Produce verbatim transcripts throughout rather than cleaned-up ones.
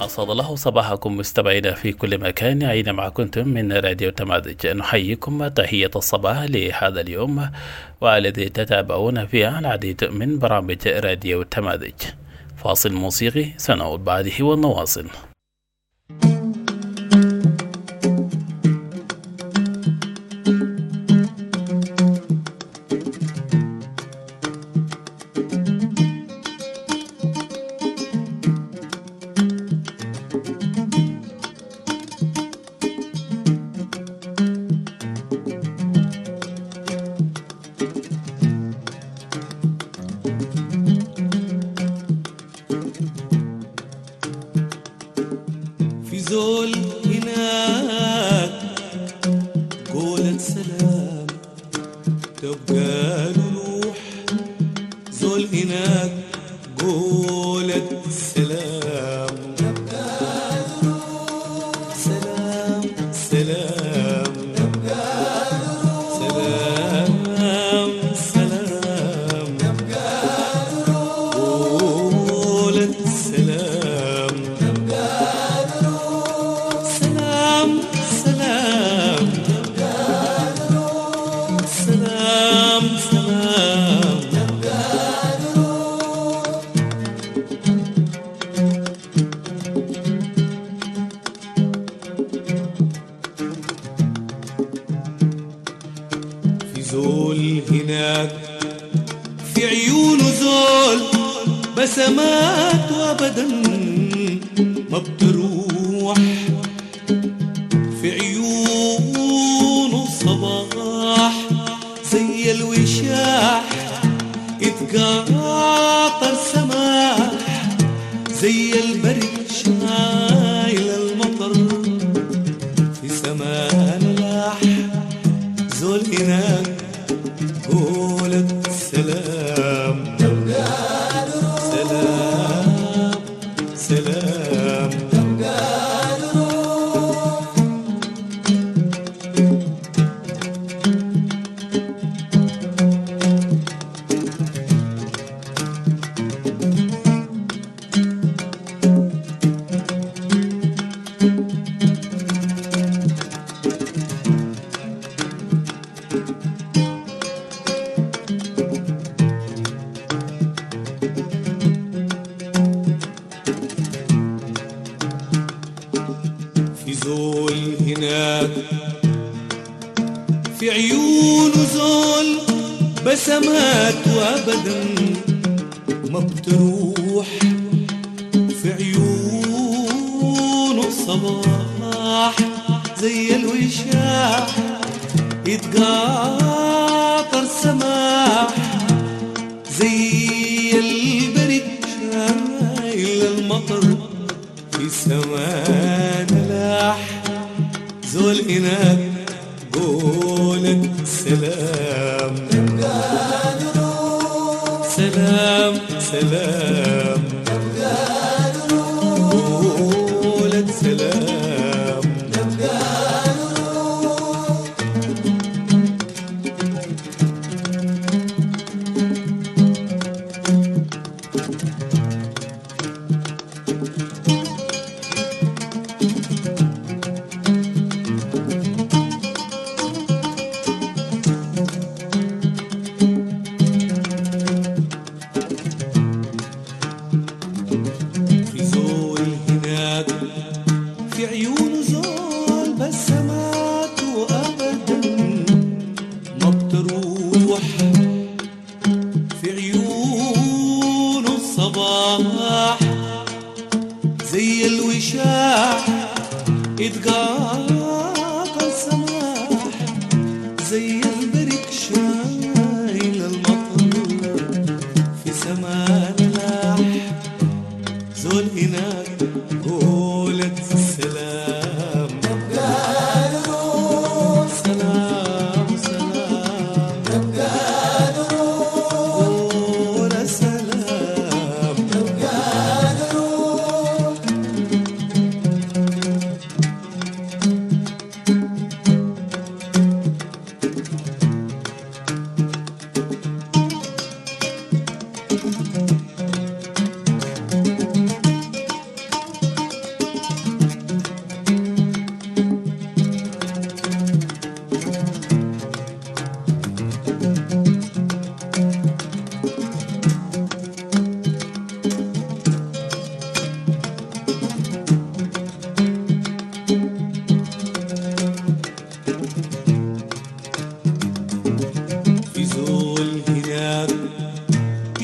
أسعد الله صباحكم مستمعينا في كل مكان أينما كنتم من راديو تمازج. نحييكم تحية الصباح لهذا اليوم والذي تتابعون فيه العديد من برامج راديو تمازج. فاصل موسيقي سنعود بعده ونواصل.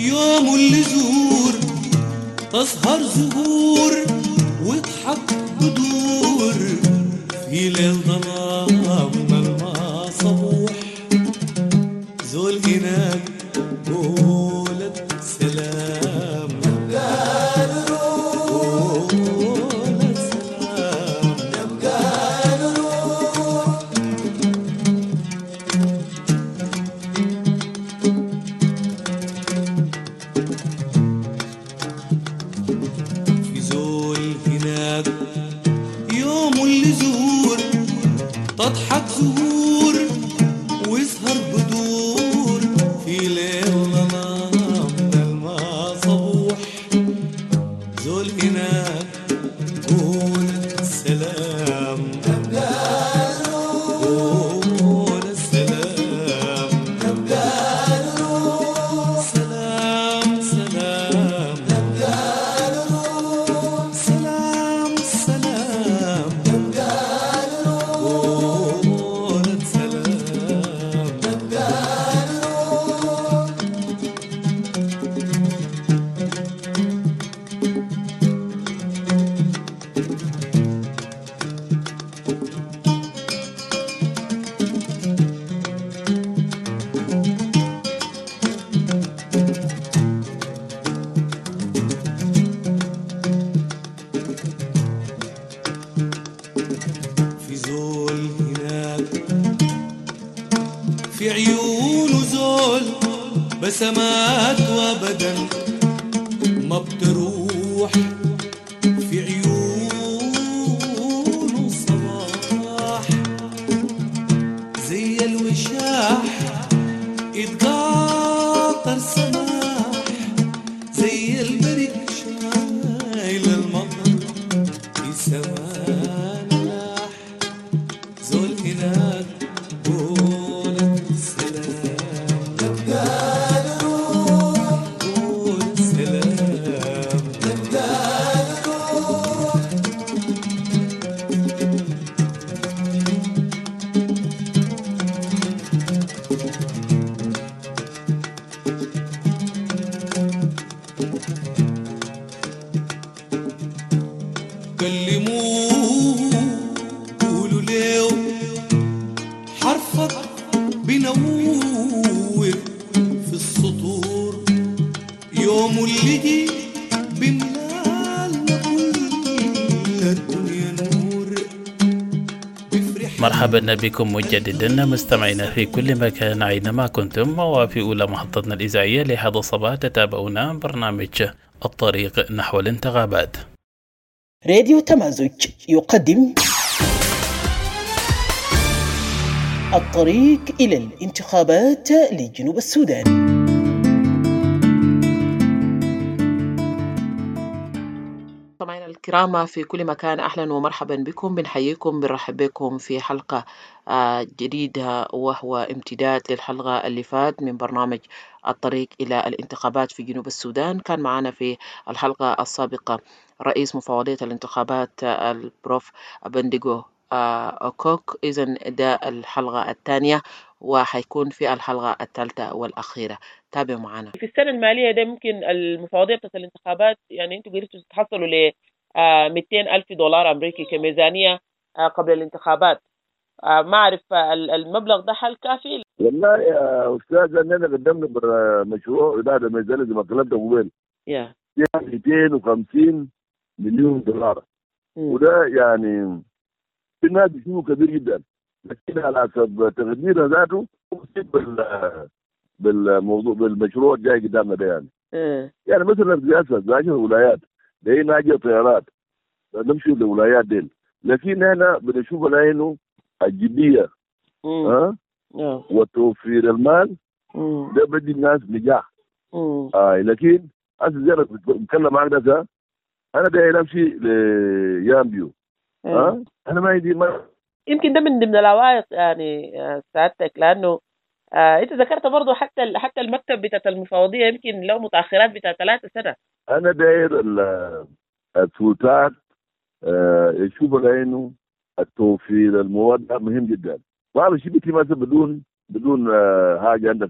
يوم اللي زور تسهر زهور واضحك بدور في ليل ظلام ما صبوح زول هناك قولت سلام قولت سلام في زول هناك يوم اللي زور تضحك زهور ويسهر بدور في ليل ظلام ما صبوح زول هناك قولت سلام قولت سلام سلام سلام سلام سلام قولت سلام في زول هناك في عيونه زول بسمات وابدا ما بتروح في عيونه صباح زي الوشاح اتقاطر سماح زي البرك شايل المطر في سماح زول هناك قولت سلام قولت سلام كلموه قولوا له حرفك بنور في السطور يوم اللي جي بملالنا كل الدنيا نور بفرح. مرحبا بكم مجددا مستمعينا في كل مكان أينما كنتم، وفي أولى محطتنا الإذاعية لهذا الصباح تتابعون برنامج الطريق نحو الانتخابات. راديو تمازج يقدم الطريق إلى الانتخابات لجنوب السودان. مستمعينا الكرام في كل مكان، أهلا ومرحبا بكم. بنحييكم بنرحب بكم في حلقة جديدة وهو امتداد للحلقة اللي فات من برنامج الطريق إلى الانتخابات في جنوب السودان. كان معنا في الحلقة السابقة رئيس مفوضية الانتخابات البروف بندقو أوكوك. إذن ده الحلقة الثانية وحيكون في الحلقة الثالثة والأخيرة. تابعوا معنا. في السنة المالية ده ممكن المفوضية بتاعت الانتخابات يعني انتوا قدرتوا تحصلوا ل مئتين ألف دولار أمريكي كميزانية قبل الانتخابات. ما أعرف المبلغ ده هل كافي؟ والله يا أستاذ أننا قدمنا مشروع إدارة ميزانية زي ما كلمت قبل yeah. مئتين وخمسين مليون دولار م. وده يعني في الناس بيشوفوا كبير جدا، لكن على حسب تقديرنا ذاته بال بالموضوع بالمشروع الجاي قدامنا ده يعني م. يعني مثلا السياسة زي الولايات ده ناجي طيارات نمشي للولايات دي، لكن هنا بنشوف العينه الجدية ها أه؟ وتوفير المال مم. ده بدي الناس نجاح. آه لكن أنا زي ما بتكلم معك ده أنا ده نمشي ليامبيو ها أه؟ أنا ما يدي ما يمكن ده من ضمن العوائق يعني سعادتك، لأنه آه أنت ذكرت برضه حتى حتى المكتب بتاع المفوضية يمكن له متأخرات بتاع ثلاثة سنة. أنا داير السلطات آه يشوف العينه التوفير المواد مهم جدا. ما في شيء بتي مثلا بدون بدون آه حاجه عندك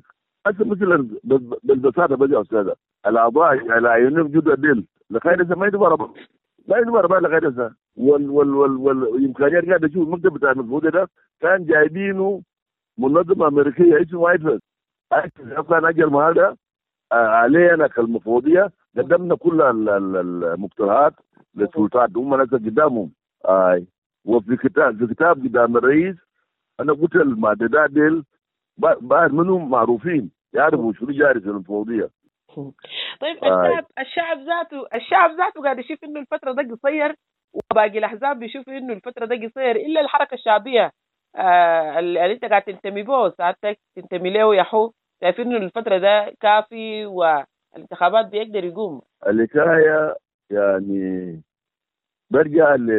هسه مثلا بالبساطه بقى يا استاذه الاعضاء العيونين جدا ديل لخير ما يدبر ما يدبر بقى لغايه وال وال وال والامكانيات قاعد اشوف المكتب بتاع المفروض ده كان جايبينه منظمه امريكيه اسمه وايتفيلد. كان اجل هذا علينا كالمفوضيه قدمنا كل المقترحات للسلطات هم ناس قدامهم. اي وفي كتاب في كتاب قدام الرئيس انا قلت المعدات ديل بعد منهم معروفين يعرفوا شو جاري في المفوضيه. طيب الشعب الشعب ذاته الشعب ذاته قاعد يشوف انه الفتره ده قصير وباقي الاحزاب بيشوفوا انه الفتره ده قصير الا الحركه الشعبيه آه اللي انت قاعد تنتمي به ساعتك تنتمي له يا حو شايفين انه الفتره ده كافي والانتخابات بيقدر يقوم. الحكايه يعني برجع ل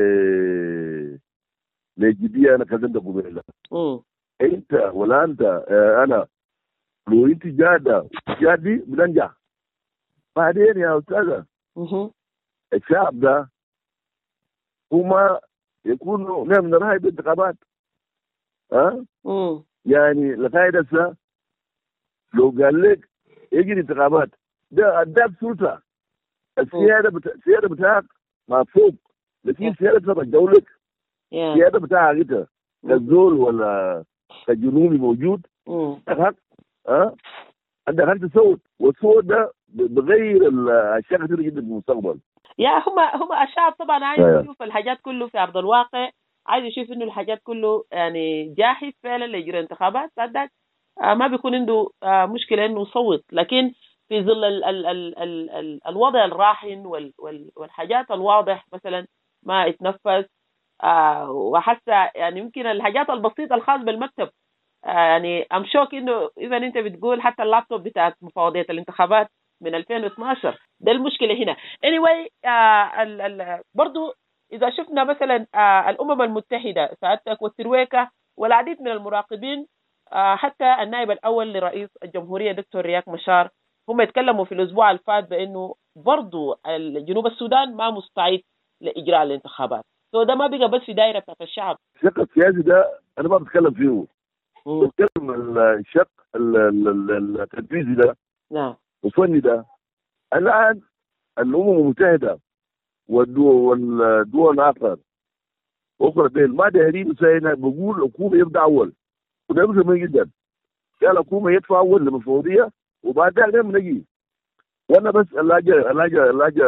للجديه انا كلمت قبيله. انت ولا انت آه انا لو انت جاده جادي بننجح بعدين يا استاذه. الشعب ده هما يكونوا نعم من رأي بالانتخابات ها أه؟ يعني لغايه هسه لو قال لك يجي انتخابات ده اداك سلطه السياده بتا... السياده بتاعك مفوق لكن السياده بتجولك السياده بتاعك انت كالزول ولا كجنوبي موجود حق ها عندك حق تصوت والصوت ده بغير الاشياء كثيره جدا في المستقبل. يا هم هم الشعب طبعا عايز يشوف الحاجات كله في ارض الواقع عايز يشوف انه الحاجات كله يعني جاهز فعلا ليجري انتخابات بعد آه ما بيكون عنده آه مشكله انه يصوت لكن في ظل ال ال ال ال ال الوضع الراهن وال وال والحاجات الواضح مثلا ما يتنفذ آه وحتى يعني يمكن الحاجات البسيطه الخاصه بالمكتب آه يعني ام شوك انه اذا انت بتقول حتى اللابتوب بتاع مفوضيه الانتخابات من ألفين واثناشر ده المشكله هنا. anyway آه ال ال برضو اذا شفنا مثلا آه الامم المتحده ساعتك والترويكا والعديد من المراقبين آه حتى النائب الاول لرئيس الجمهوريه دكتور رياك مشار هم يتكلموا في الاسبوع الفات بانه برضو جنوب السودان ما مستعد لاجراء الانتخابات. سو ده ما بقى بس في دائره بتاعت الشعب. الشق السياسي ده انا ما بتكلم فيه. بتكلم الشق التنفيذي ده نعم وفني ده. الان الامم المتحده والدول والدول الاخرى اخرى ديل ما دايرين سينا بقول الحكومه يبدا اول وده مهم جدا. قال الحكومه يدفع اول للمفوضيه وبعدها نعم نجي. وانا بس اللاجئ اللاجئ اللاجئ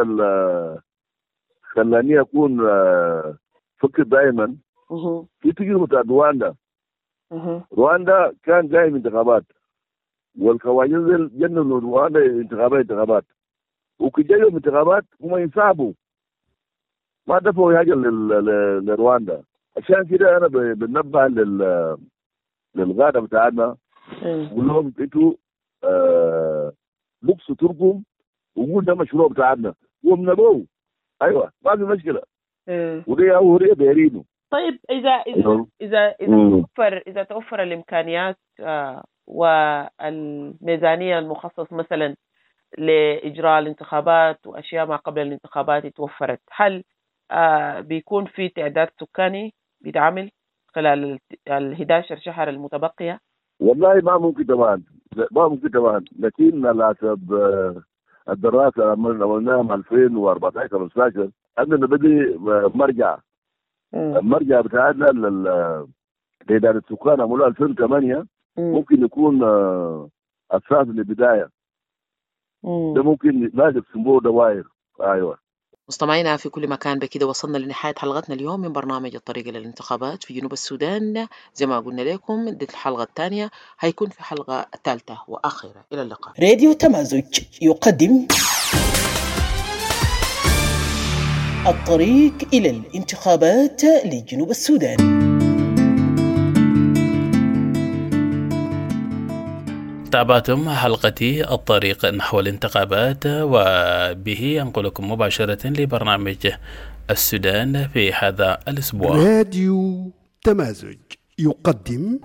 خلاني اكون فكر دائما في تجربه بتاع رواندا. رواندا كان جاي من انتخابات والكوانيز جننوا رواندا انتخابات انتخابات وكجايوا من انتخابات هم ينسحبوا ما دفعوا حاجه لرواندا. عشان كده انا بنبه لل للغاده بتاعنا بقول لهم انتوا آه بوكسوا تركم وقول ده مشروع بتاعنا ومن ابوه ايوه ما في مشكله ودي هوريه دايرينه. طيب اذا اذا اذا اذا توفر اذا توفر الامكانيات آه والميزانيه المخصص مثلا لاجراء الانتخابات واشياء ما قبل الانتخابات توفرت هل آه بيكون في تعداد سكاني بيتعمل خلال ال أحد عشر شهر المتبقيه؟ والله ما ممكن طبعا ما ممكن طبعا لكن على حسب الدراسه عملناها من ألفين وأربعة عشر خمسة عشر عندنا بدي مرجع المرجع بتاعنا لإدارة السكان عملوها ألفين وثمانية ممكن يكون اساس للبدايه. ده ممكن لازم سموه دوائر. ايوه مستمعينا في كل مكان بكده وصلنا لنهاية حلقتنا اليوم من برنامج الطريق إلى الانتخابات في جنوب السودان. زي ما قلنا لكم دي الحلقة الثانية هيكون في حلقة الثالثة وأخيرة. إلى اللقاء. راديو تمازج يقدم الطريق إلى الانتخابات لجنوب السودان. تابعتم حلقتي الطريق نحو الانتخابات وبه أنقلكم مباشرة لبرنامج السودان في هذا الأسبوع. راديو تمازج يقدم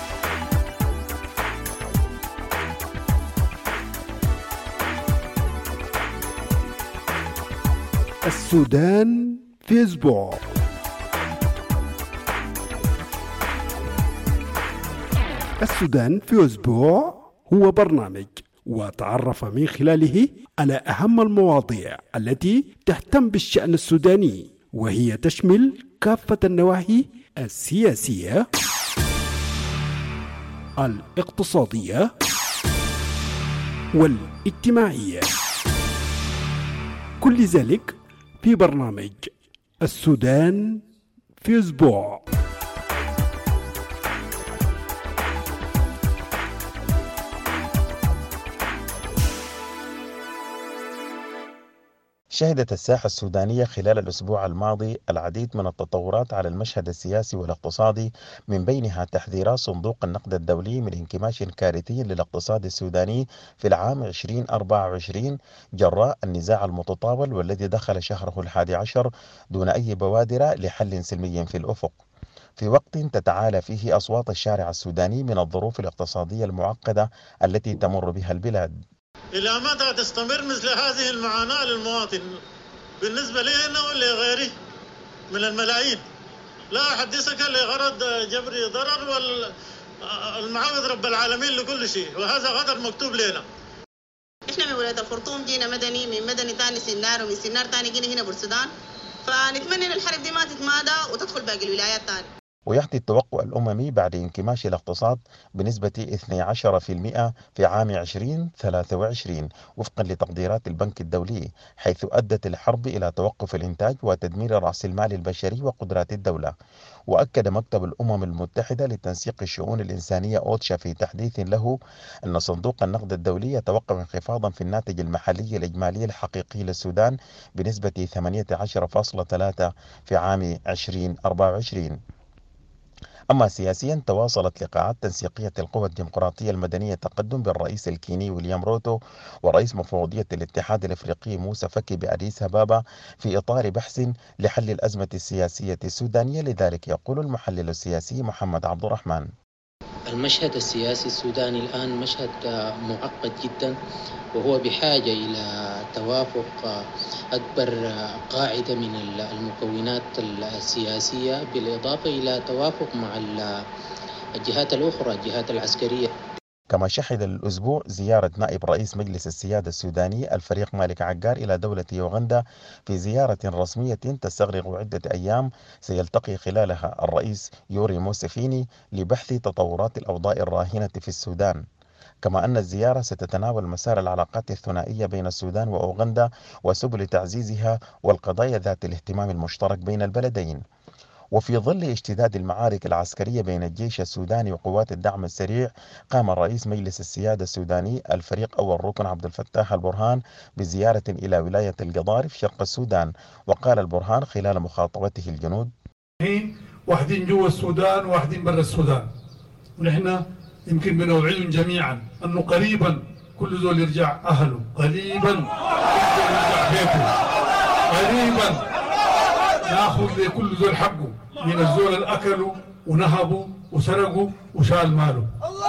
السودان في أسبوع. السودان في أسبوع هو برنامج وتعرف من خلاله على أهم المواضيع التي تهتم بالشأن السوداني، وهي تشمل كافة النواحي السياسية، الاقتصادية والاجتماعية، كل ذلك في برنامج السودان في أسبوع. شهدت الساحة السودانية خلال الأسبوع الماضي العديد من التطورات على المشهد السياسي والاقتصادي، من بينها تحذيرات صندوق النقد الدولي من انكماش كارثي للاقتصاد السوداني في العام ألفين وأربعة وعشرين جراء النزاع المتطاول والذي دخل شهره الحادي عشر دون أي بوادر لحل سلمي في الأفق، في وقت تتعالى فيه أصوات الشارع السوداني من الظروف الاقتصادية المعقدة التي تمر بها البلاد. إلى متى تستمر مثل هذه المعاناة للمواطن بالنسبة لي أنا ولغيري من الملايين؟ لا أحدثك لغرض جبر ضرر والمعوض رب العالمين لكل شيء، وهذا غدر مكتوب لنا. إحنا من ولاية الخرطوم جينا مدني، من مدني ثاني سنار، ومن سنار ثاني جينا هنا بورسودان، فنتمنى أن الحرب دي ما تتمادى وتدخل باقي الولايات ثاني. ويأتي التوقع الأممي بعد انكماش الاقتصاد بنسبة اثني عشر بالمئة في عام ألفين وثلاثة وعشرين وفقا لتقديرات البنك الدولي، حيث أدت الحرب إلى توقف الإنتاج وتدمير رأس المال البشري وقدرات الدولة. وأكد مكتب الأمم المتحدة لتنسيق الشؤون الإنسانية أوتشا في تحديث له أن صندوق النقد الدولي يتوقع انخفاضا في الناتج المحلي الإجمالي الحقيقي للسودان بنسبة ثمانية عشر فاصلة ثلاثة في عام ألفين وأربعة وعشرين. أما سياسيا، تواصلت لقاءات تنسيقية القوى الديمقراطية المدنية تقدم بالرئيس الكيني ويليام روتو ورئيس مفوضية الاتحاد الأفريقي موسى فكي بأديس أبابا في إطار بحث لحل الأزمة السياسية السودانية. لذلك يقول المحلل السياسي محمد عبد الرحمن: المشهد السياسي السوداني الآن مشهد معقد جدا، وهو بحاجة إلى توافق أكبر قاعدة من المكونات السياسية، بالإضافة إلى توافق مع الجهات الأخرى، الجهات العسكرية. كما شهد الأسبوع زيارة نائب رئيس مجلس السيادة السوداني الفريق مالك عقار إلى دولة يوغندا في زيارة رسمية تستغرق عدة أيام سيلتقي خلالها الرئيس يوري موسيفيني لبحث تطورات الأوضاع الراهنة في السودان. كما أن الزيارة ستتناول مسار العلاقات الثنائية بين السودان وأوغندا وسبل تعزيزها والقضايا ذات الاهتمام المشترك بين البلدين. وفي ظل اشتداد المعارك العسكرية بين الجيش السوداني وقوات الدعم السريع، قام رئيس مجلس السيادة السوداني الفريق أول ركن عبد الفتاح البرهان بزيارة إلى ولاية القضارف شرق السودان. وقال البرهان خلال مخاطبته الجنود: واحدين جوا السودان واحدين برا السودان، ونحن يمكن بنوعيهم جميعا أنه قريبا كل زول يرجع أهله، قريبا كل زول يرجع بيته، قريبا ناخذ لكل زول حقه من الزول اللي أكلوا ونهبوا وسرقوا وشال ماله.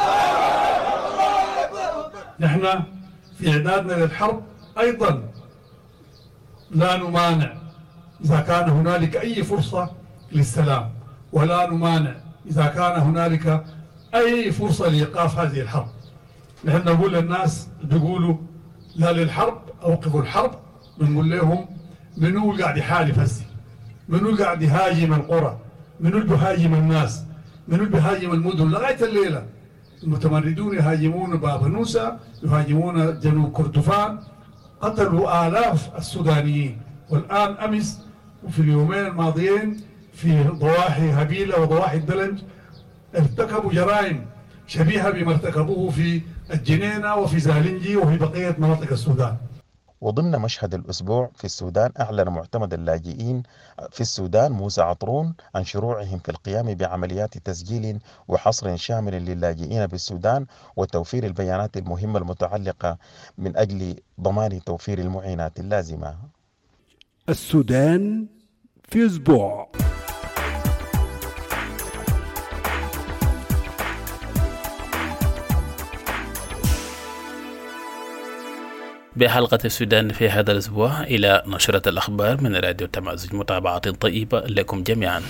نحن في إعدادنا للحرب أيضا لا نمانع إذا كان هنالك أي فرصة للسلام، ولا نمانع إذا كان هنالك أي فرصة لإيقاف هذه الحرب. نحن نقول للناس بيقولوا لا للحرب، أوقفوا الحرب، بنقول لهم منو قاعد يحارب هسي؟ منو قاعد يهاجم القرى؟ منو اللي بيهاجم الناس؟ منو اللي بيهاجم المدن؟ لغاية الليلة المتمردون يهاجمون باب نوسة، يهاجمون جنوب كردفان، قتلوا آلاف السودانيين. والآن أمس وفي اليومين الماضيين في ضواحي هبيلة وضواحي الدلنج ارتكبوا جرائم شبيهة بما ارتكبوه في الجنينة وفي زالنجي وفي بقية مناطق السودان. وضمن مشهد الأسبوع في السودان، أعلن معتمد اللاجئين في السودان موسى عطرون عن شروعهم في القيام بعمليات تسجيل وحصر شامل للاجئين بالسودان وتوفير البيانات المهمة المتعلقة من أجل ضمان توفير المعينات اللازمة. السودان في أسبوع. بحلقة السودان في هذا الأسبوع إلى نشرة الأخبار من راديو تمازج. متابعة طيبة لكم جميعا.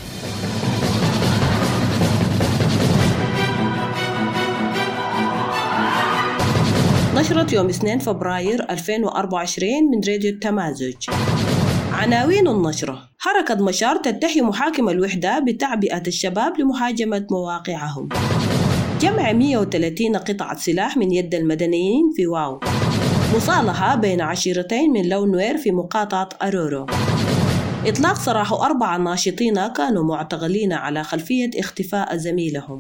نشرة يوم اثنين فبراير ألفين وأربعة وعشرين من راديو التمازج. عناوين النشرة: حركة مشار تتهم محاكم الوحدة بتعبئة الشباب لمحاجمة مواقعهم. جمع مئة وثلاثين قطعة سلاح من يد المدنيين في واو. مصالحة بين عشيرتين من لون نوير في مقاطعة أرورو. إطلاق سراح أربعة ناشطين كانوا معتقلين على خلفية اختفاء زميلهم.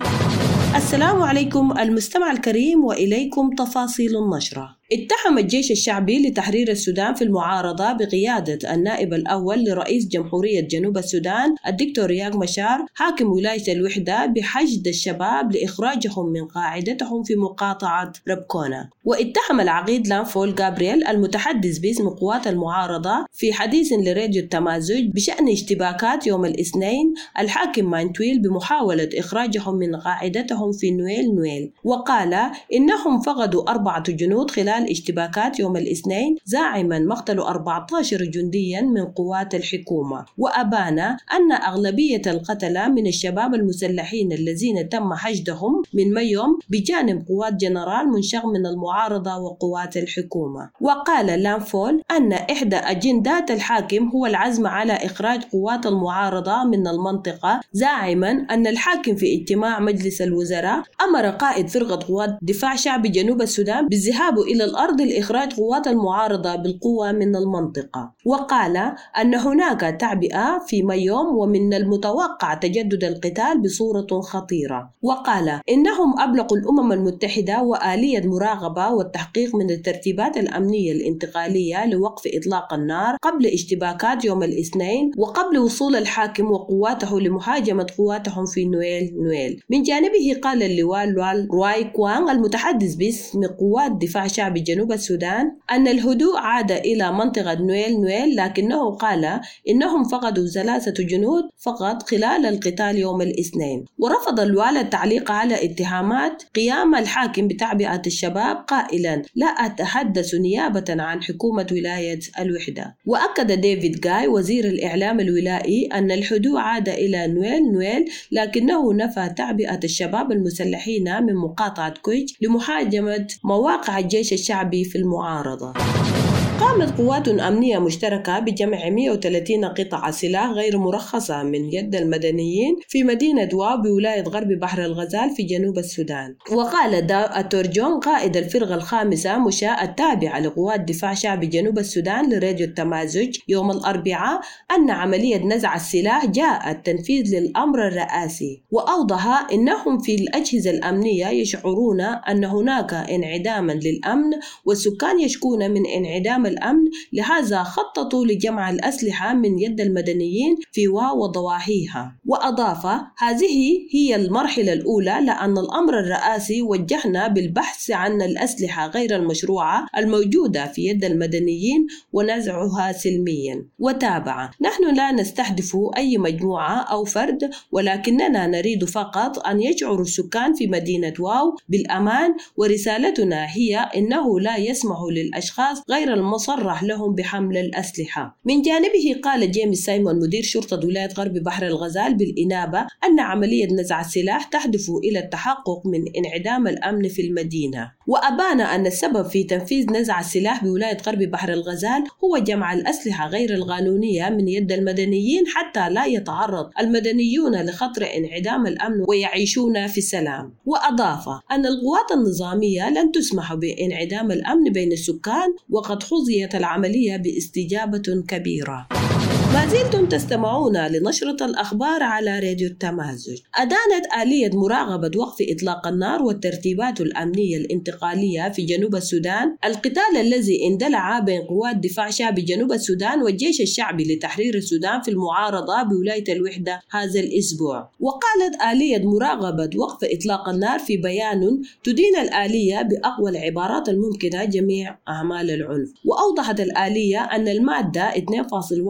السلام عليكم المستمع الكريم وإليكم تفاصيل النشرة. اتهم الجيش الشعبي لتحرير السودان في المعارضة بقيادة النائب الأول لرئيس جمهورية جنوب السودان الدكتور رياق مشار حاكم ولاية الوحدة بحشد الشباب لإخراجهم من قاعدتهم في مقاطعة ربكونا. واتهم العقيد لانفول غابرييل المتحدث باسم قوات المعارضة في حديث لراديو التمازج بشأن اشتباكات يوم الاثنين الحاكم مانتويل بمحاولة إخراجهم من قاعدتهم في نويل نويل، وقال إنهم فقدوا أربعة جنود خلال اشتباكات يوم الاثنين زاعما مقتل أربعة عشر جنديا من قوات الحكومة. وأبان أن أغلبية القتلى من الشباب المسلحين الذين تم حشدهم من ميوم بجانب قوات جنرال منشغ من المعارضة وقوات الحكومة. وقال لانفول أن إحدى أجندات الحاكم هو العزم على إخراج قوات المعارضة من المنطقة، زاعما أن الحاكم في اجتماع مجلس الوزراء أمر قائد فرقة قوات دفاع شعبي جنوب السودان بالذهاب إلى الأرض لإخراج قوات المعارضة بالقوة من المنطقة. وقال أن هناك تعبئة في ميوم ومن المتوقع تجدد القتال بصورة خطيرة. وقال إنهم أبلغوا الأمم المتحدة وآلية مراقبة والتحقيق من الترتيبات الأمنية الانتقالية لوقف إطلاق النار قبل اشتباكات يوم الاثنين وقبل وصول الحاكم وقواته لمحاجمة قواتهم في نويل نويل. من جانبه قال اللواء لوال رواي كوان المتحدث باسم قوات دفاع شعبي جنوب السودان أن الهدوء عاد إلى منطقة نويل نويل، لكنه قال إنهم فقدوا ثلاثة جنود فقط خلال القتال يوم الاثنين. ورفض اللواء التعليق على اتهامات قيام الحاكم بتعبئة الشباب قائلا لا أتحدث نيابة عن حكومة ولاية الوحدة. وأكد ديفيد غاي وزير الإعلام الولائي أن الهدوء عاد إلى نويل نويل، لكنه نفى تعبئة الشباب المسلحين من مقاطعة كويج لمحاجمة مواقع الجيش الشعبي في المعارضة. قامت قوات أمنية مشتركة بجمع مئة وثلاثين قطعة سلاح غير مرخصة من يد المدنيين في مدينة واو بولاية غرب بحر الغزال في جنوب السودان. وقال داو أتورجون قائد الفرقة الخامسة مشاة التابعة لقوات دفاع شعبي جنوب السودان لراديو التمازج يوم الأربعاء أن عملية نزع السلاح جاءت تنفيذ للأمر الرئاسي. وأوضح إنهم في الأجهزة الأمنية يشعرون أن هناك انعداما للأمن والسكان يشكون من انعدام الأمن، لهذا خططوا لجمع الأسلحة من يد المدنيين في واو وضواحيها. وأضاف هذه هي المرحلة الأولى لأن الأمر الرئاسي وجهنا بالبحث عن الأسلحة غير المشروعة الموجودة في يد المدنيين ونزعها سلميا. وتابع نحن لا نستهدف أي مجموعة أو فرد، ولكننا نريد فقط أن يشعر السكان في مدينة واو بالأمان، ورسالتنا هي إنه لا يسمح للأشخاص غير المصرح لهم بحمل الأسلحة. من جانبه قال جيمس سايمون مدير شرطة ولاية غرب بحر الغزال بالإنابة أن عملية نزع السلاح تهدف إلى التحقق من انعدام الأمن في المدينة. وأبان أن السبب في تنفيذ نزع السلاح بولاية غرب بحر الغزال هو جمع الأسلحة غير القانونية من يد المدنيين حتى لا يتعرض المدنيون لخطر انعدام الأمن ويعيشون في سلام. وأضاف أن القوات النظامية لن تسمح بانعدام الأمن بين السكان، وقد حظيت العملية باستجابة كبيرة. ما زلتم تستمعون لنشرة الأخبار على راديو التمازج. أدانت آلية مراقبة وقف إطلاق النار والترتيبات الأمنية الانتقالية في جنوب السودان القتال الذي اندلع بين قوات دفاع شعبي جنوب السودان والجيش الشعبي لتحرير السودان في المعارضة بولاية الوحدة هذا الأسبوع. وقالت آلية مراقبة وقف إطلاق النار في بيان تدين الآلية بأقوى العبارات الممكنة جميع أعمال العنف. وأوضحت الآلية أن المادة اثنين فاصلة واحد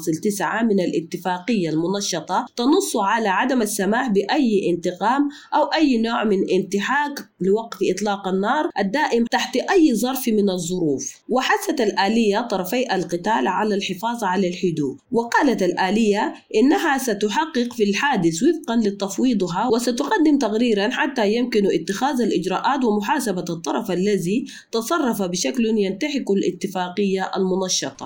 فاصل تسعة من الاتفاقية المنشطة تنص على عدم السماح بأي انتقام أو أي نوع من انتهاك لوقف إطلاق النار الدائم تحت أي ظرف من الظروف. وحثت الآلية طرفي القتال على الحفاظ على الحدود، وقالت الآلية إنها ستحقق في الحادث وفقا لتفويضها وستقدم تقريرا حتى يمكن اتخاذ الإجراءات ومحاسبة الطرف الذي تصرف بشكل ينتهك الاتفاقية المنشطة.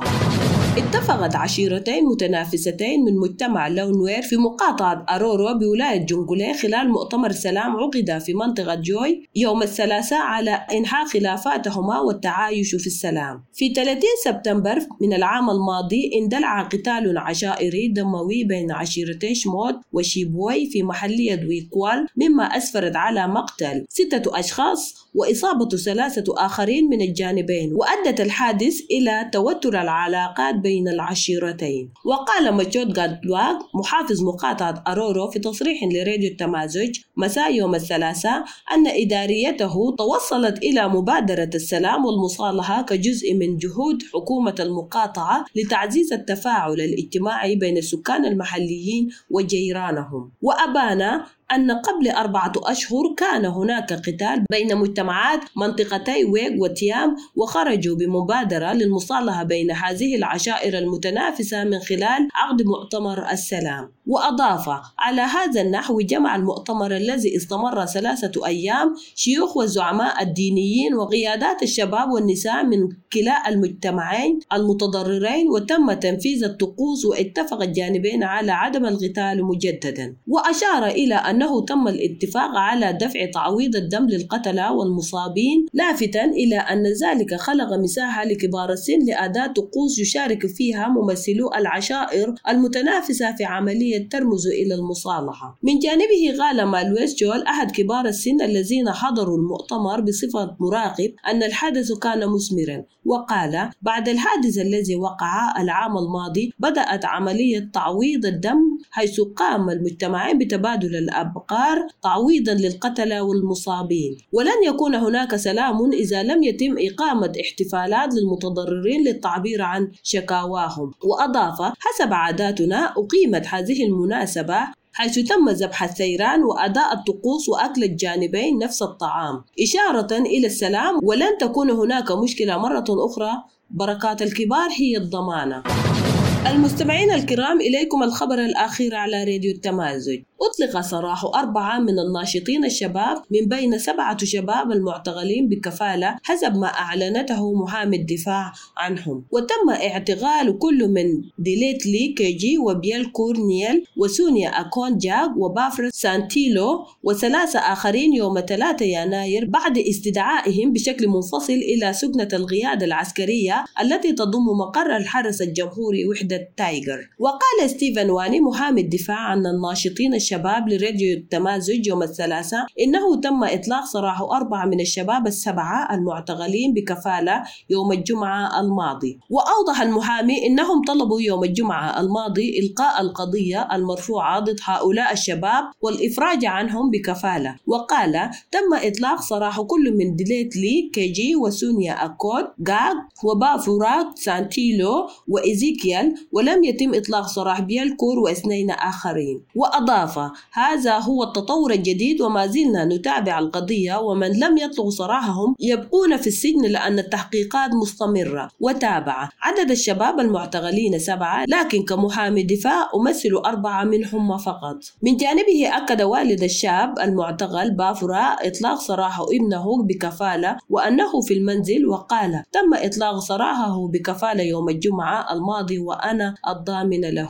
اتفقت عشيرتين متنافستين من مجتمع لونوير في مقاطعة أرورو بولاية جونغولي خلال مؤتمر سلام عقد في منطقة جوي يوم الثلاثاء على إنهاء خلافاتهما والتعايش في السلام. في ثلاثين سبتمبر من العام الماضي اندلع قتال عشائري دموي بين عشيرتي شمود وشيبوي في محلية ويكوال، مما أسفرت على مقتل ستة أشخاص وإصابة ثلاثة آخرين من الجانبين، وأدت الحادث إلى توتر العلاقات بين العشيرتين. وقال ماتشوت غادلواغ محافظ مقاطعة أرورو في تصريح لراديو التمازج مساء يوم الثلاثاء أن إداريته توصلت إلى مبادرة السلام والمصالحة كجزء من جهود حكومة المقاطعة لتعزيز التفاعل الاجتماعي بين السكان المحليين وجيرانهم. وأبان أن قبل أربعة أشهر كان هناك قتال بين مجتمعات منطقتي ويغ وتيام، وخرجوا بمبادرة للمصالحة بين هذه العشائر المتنافسة من خلال عقد مؤتمر السلام. وأضاف على هذا النحو جمع المؤتمر الذي استمر ثلاثة أيام شيوخ والزعماء الدينيين وقيادات الشباب والنساء من كلا المجتمعين المتضررين، وتم تنفيذ الطقوس واتفق الجانبين على عدم القتال مجددا. وأشار إلى أنه تم الاتفاق على دفع تعويض الدم للقتلى والمصابين، لافتاً إلى أن ذلك خلق مساحة لكبار السن لأداء طقوس يشارك فيها ممثلو العشائر المتنافسة في عملية ترمز إلى المصالحة. من جانبه قال مالويس جول أحد كبار السن الذين حضروا المؤتمر بصفة مراقب أن الحدث كان مثمراً، وقال بعد الحادث الذي وقع العام الماضي بدأت عملية تعويض الدم، حيث قام المجتمعين بتبادل الأبقار تعويضاً للقتلى والمصابين. ولن يكون هناك سلام إذا لم يتم إقامة احتفالات للمتضررين للتعبير عن شكاواهم. وأضاف حسب عاداتنا أقيمت هذه المناسبة حيث تم ذبح الثيران وأداء الطقوس وأكل الجانبين نفس الطعام إشارة إلى السلام، ولن تكون هناك مشكلة مرة أخرى، بركات الكبار هي الضمانة. المستمعين الكرام، إليكم الخبر الأخير على راديو التمازج. أطلق سراح أربعة من الناشطين الشباب من بين سبعة شباب المعتقلين بكفالة حسب ما أعلنته محامي الدفاع عنهم. وتم اعتقال كل من ديليت لي كيجي وبيل كورنيل وسونيا أكون جاك وبافر سانتيلو وثلاثة آخرين يوم ثلاثة يناير بعد استدعائهم بشكل منفصل إلى سجنة القيادة العسكرية التي تضم مقر الحرس الجمهوري وحدة تايغر. وقال ستيفن واني محامي الدفاع عن الناشطين الشباب لراديو التمازج يوم الثلاثاء إنه تم إطلاق سراح أربعة من الشباب السبعة المعتقلين بكفالة يوم الجمعة الماضي. وأوضح المحامي إنهم طلبوا يوم الجمعة الماضي إلقاء القضية المرفوعة ضد هؤلاء الشباب والإفراج عنهم بكفالة. وقال تم إطلاق سراح كل من ديليت لي كيجي وسونيا أكود غاغ وبافوراك سانتيلو وإيزيكيال، ولم يتم إطلاق سراح بيالكور واثنين آخرين. وأضاف هذا هو التطور الجديد وما زلنا نتابع القضية، ومن لم يطلق سراحهم يبقون في السجن لأن التحقيقات مستمرة. وتابع عدد الشباب المعتقلين سبعة، لكن كمحامي دفاع أمثل أربعة منهم فقط. من جانبه أكد والد الشاب المعتقل بافورا إطلاق سراح ابنه بكفالة وأنه في المنزل، وقال تم إطلاق سراحه بكفالة يوم الجمعة الماضي وأنا الضامن له.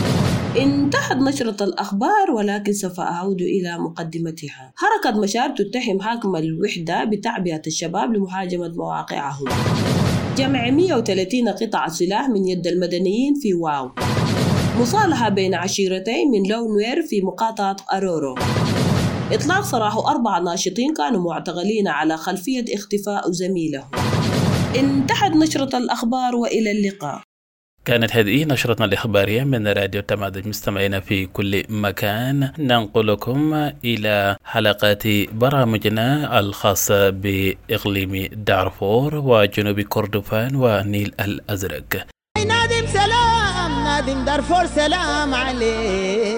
انتهت نشرة الأخبار، ولكن سوف أعود إلى مقدمتها. حركة مشار تتهم حاكم الوحدة بتعبئة الشباب لمحاجمة مواقعهم. جمع مئة وثلاثين قطعة سلاح من يد المدنيين في واو. مصالحة بين عشيرتين من لونوير في مقاطعة أرورو. إطلاق سراح أربع ناشطين كانوا معتقلين على خلفية اختفاء زميلهم. انتهت نشرة الأخبار، وإلى اللقاء. كانت هذه نشرتنا الإخبارية من راديو التمازج. مستمعينا في كل مكان، ننقلكم إلى حلقات برامجنا الخاصة بإقليم دارفور وجنوب كردفان ونيل الأزرق. نادم سلام ناظم دارفور سلام عليك.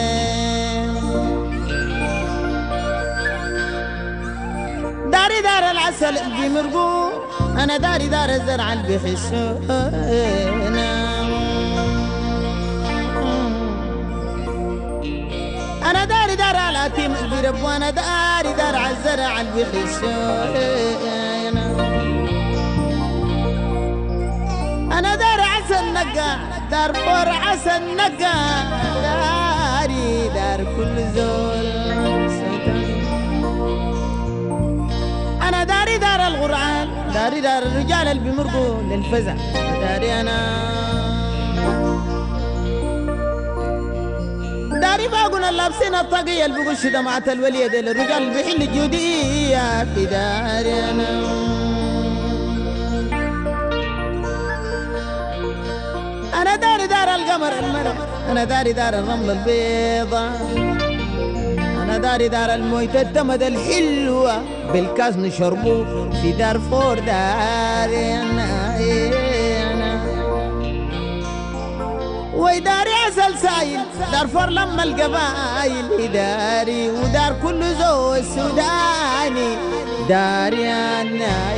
داري دار العسل بمرقو، أنا داري دار الزرع اللي بيحسونا. أنا داري دار العتيم اللي بيربو، أنا داري دار الزرع اللي بيحسونا. أنا دار عسل نقا، دار فور عسل نقا، داري دار كل زول سيطان. أنا داري دار الغرعان، داري دار الرجال اللي بيمرقوا للفزع، داري أنا داري باقون اللابسين الطاقية اللي بيقول شدمعة الولية ديل الرجال اللي بيحل الجودية في داري أنا. أنا داري دار القمر المرم، أنا داري دار الرمل البيضة، أنا داري دار المويت التمد الحلوة بالكاس نشربوه في دارفور. داري أنا أنا ويداري عسل سايل دارفور لما القبايل داري، ودار كل زو السوداني داري أنا.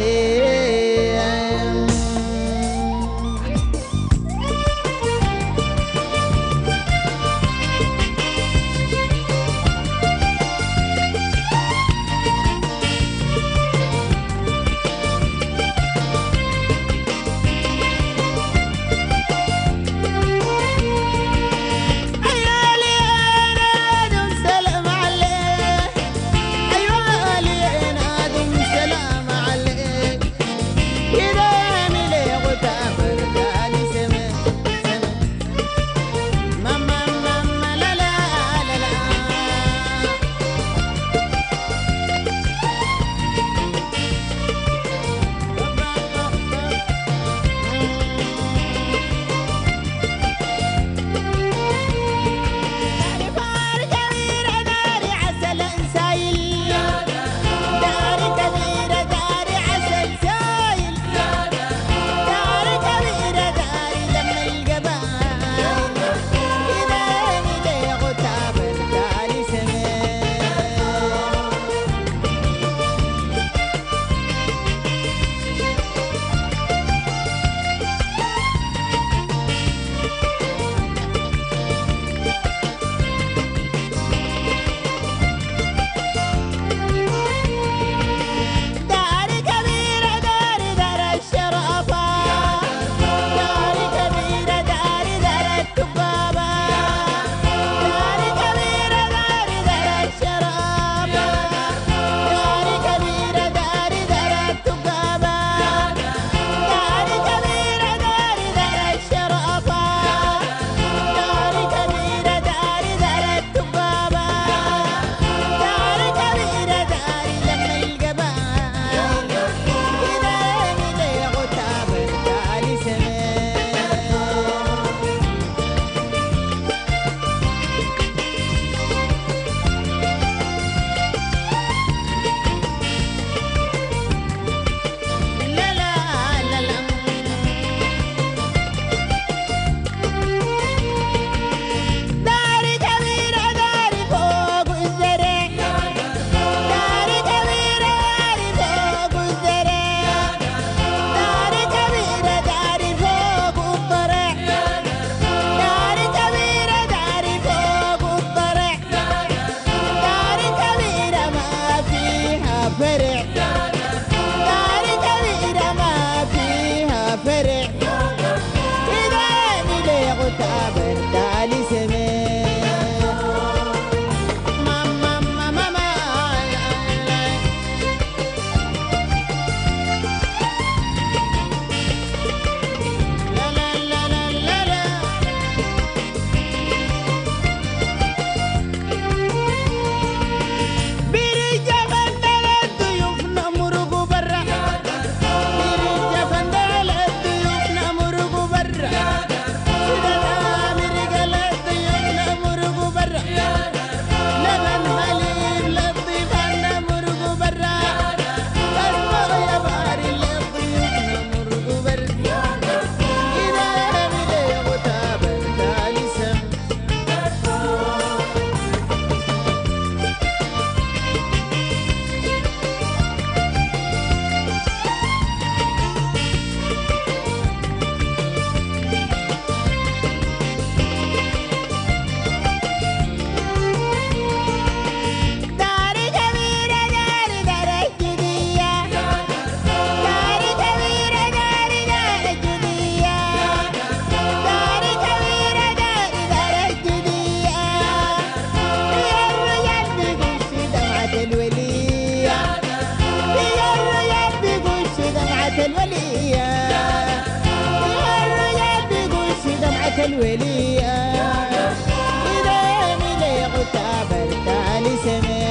لك الولية إذا ملي غتاب التالي سمين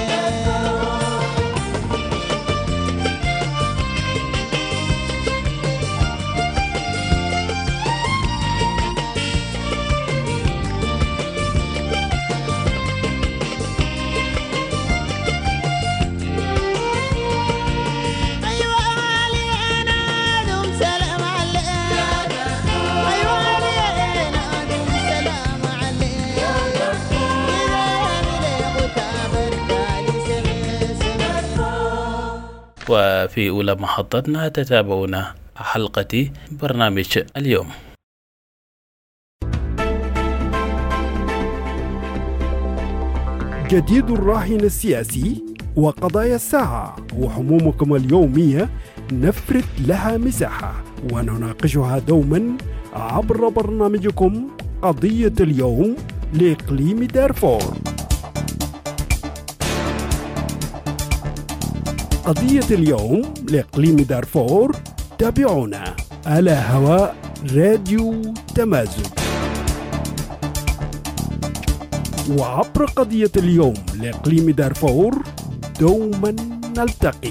وفي أولى محطتنا تتابعون حلقة برنامج اليوم. جديد الراهن السياسي وقضايا الساعة وهمومكم اليومية نفرد لها مساحة ونناقشها دوما عبر برنامجكم قضية اليوم لإقليم دارفور. قضية اليوم لإقليم دارفور تابعونا على هواء راديو تمازج، وعبر قضية اليوم لإقليم دارفور دوما نلتقي.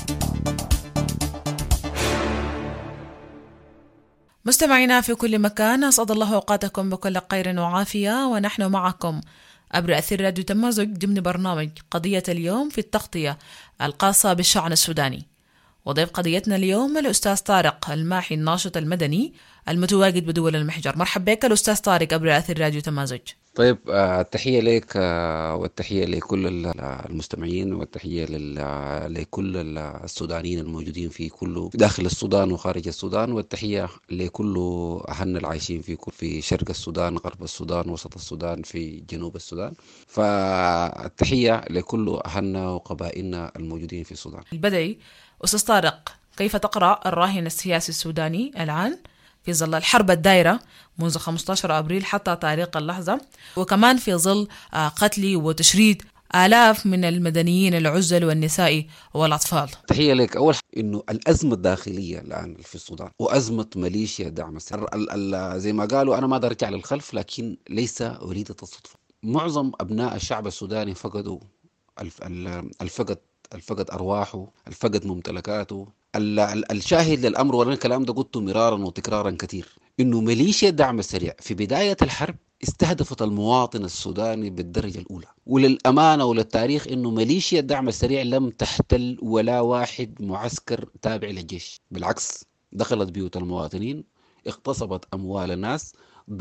مستمعينا في كل مكان، أسعد الله أوقاتكم بكل خير وعافية، ونحن معكم عبر أثير راديو تمازج ضمن برنامج قضية اليوم في التغطية الخاصة بالشأن السوداني. وضيف قضيتنا اليوم الأستاذ طارق الماحي الناشط المدني المتواجد بدول المحجر. مرحبا بك الأستاذ طارق عبر أثير راديو تمازج. طيب التحية لك والتحية لكل المستمعين والتحية لكل السودانيين الموجودين في كل داخل السودان وخارج السودان، والتحية لكل أهلنا العايشين في في شرق السودان، غرب السودان، وسط السودان، في جنوب السودان. فالتحية لكل أهلنا وقبائلنا الموجودين في السودان. البدعي أستاذ طارق، كيف تقرأ الراهن السياسي السوداني الآن في ظل الحرب الدائرة منذ خمسة عشر أبريل حتى تاريخ اللحظة، وكمان في ظل قتل وتشريد آلاف من المدنيين العزل والنساء والأطفال؟ تحية لك. أول إنه الأزمة الداخلية الآن في السودان وأزمة ميليشيا دعم السر، زي ما قالوا أنا ما أقدر أرجع للخلف، لكن ليس وليدة الصدفة. معظم أبناء الشعب السوداني فقدوا الفقد الفقد أرواحه، الفقد ممتلكاته. الشاهد للأمر، وأنا الكلام ده قلته مرارا وتكرارا كثير، إنه ميليشيا الدعم السريع في بداية الحرب استهدفت المواطن السوداني بالدرجة الأولى. وللأمانة وللتاريخ إنه ميليشيا الدعم السريع لم تحتل ولا واحد معسكر تابع للجيش، بالعكس دخلت بيوت المواطنين، اغتصبت أموال الناس،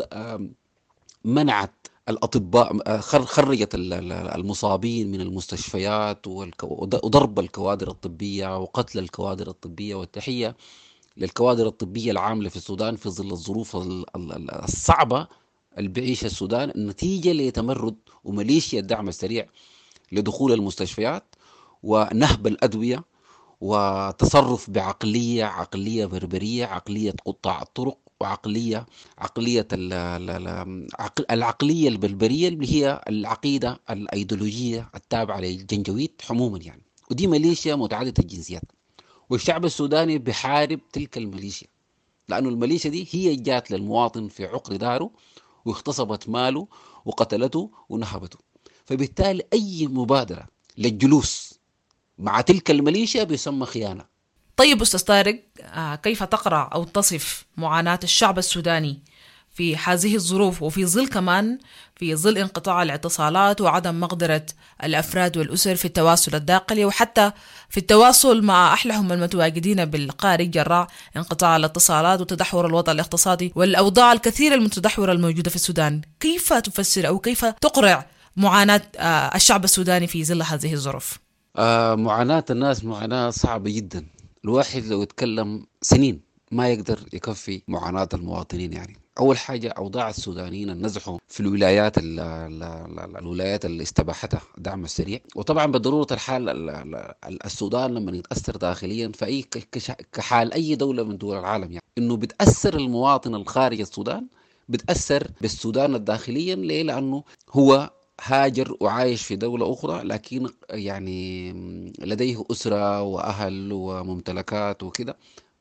منعت الأطباء، خرجت المصابين من المستشفيات، وضرب الكوادر الطبية وقتل الكوادر الطبية. والتحية للكوادر الطبية العاملة في السودان في ظل الظروف الصعبة اللي بيعيشها السودان نتيجة لتمرد وميليشيا الدعم السريع لدخول المستشفيات ونهب الأدوية وتصرف بعقلية عقلية بربرية، عقلية قطاع الطرق، وعقلية عقلية العقلية البربرية اللي هي العقيدة الأيديولوجية التابعة للجنجويد عموما يعني. ودي ميليشيا متعددة الجنسيات، والشعب السوداني بحارب تلك الميليشيا، لأنه الميليشيا دي هي جات للمواطن في عقر داره واغتصبت ماله وقتلته ونهبته. فبالتالي أي مبادرة للجلوس مع تلك الميليشيا بيسمى خيانة. طيب أستاذ طارق، كيف تقرأ أو تصف معاناة الشعب السوداني في هذه الظروف، وفي ظل كمان في ظل انقطاع الاتصالات وعدم مقدرة الأفراد والأسر في التواصل الداخلي، وحتى في التواصل مع أهلهم المتواجدين بالخارج جراء انقطاع الاتصالات وتدهور الوضع الاقتصادي والأوضاع الكثيرة المتدهورة الموجودة في السودان؟ كيف تفسر أو كيف تقرأ معاناة الشعب السوداني في ظل هذه الظروف؟ آه معاناة الناس معاناة صعبة جدا. الواحد لو يتكلم سنين ما يقدر يكفي معاناة المواطنين. يعني أول حاجة أوضاع السودانيين النزحوا في الولايات ال ال ال الولايات اللي استباحتها دعم السريع، وطبعا بضرورة الحال ال ال السودان لما يتأثر داخليا فأي كحال أي دولة من دول العالم، يعني إنه بتأثر المواطن الخارج السودان بتأثر بالسودان الداخليا. ليه؟ لأنه هو هاجر وعايش في دولة أخرى، لكن يعني لديه أسرة وأهل وممتلكات وكده،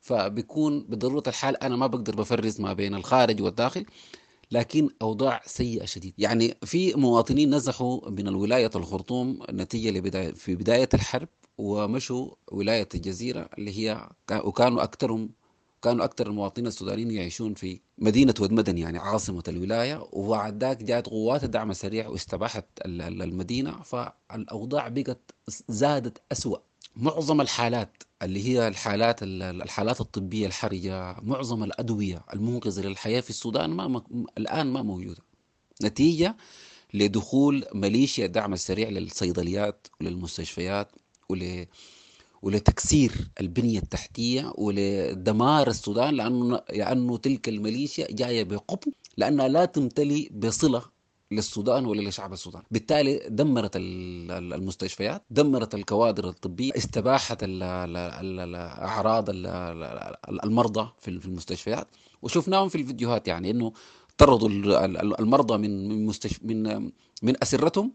فبيكون بضرورة الحال أنا ما بقدر بفرز ما بين الخارج والداخل، لكن أوضاع سيئة شديد. يعني في مواطنين نزحوا من الولاية الخرطوم نتيجة لبداية في بداية الحرب ومشوا ولاية الجزيرة اللي هي وكانوا أكثرهم كانوا أكثر المواطنين السودانيين يعيشون في مدينة ود مدن يعني عاصمة الولاية، وبعد ذاك جاءت قوات الدعم السريع واستباحت المدينة، فالأوضاع بقت زادت أسوأ. معظم الحالات اللي هي الحالات الحالات الطبية الحرجة، معظم الأدوية المنقذة للحياة في السودان ما الآن ما موجودة، نتيجة لدخول ميليشيا الدعم السريع للصيدليات وللمستشفيات ول ولتكسير البنية التحتية ولدمار السودان، لأنه لأنه تلك الميليشيا جاية بقبض لأنها لا تمتلي بصلة للسودان ولا لشعب السودان، بالتالي دمرت المستشفيات، دمرت الكوادر الطبية، استباحت أعراض المرضى في المستشفيات، وشفناهم في الفيديوهات يعني إنه طردوا المرضى من مستشف من من أسرتهم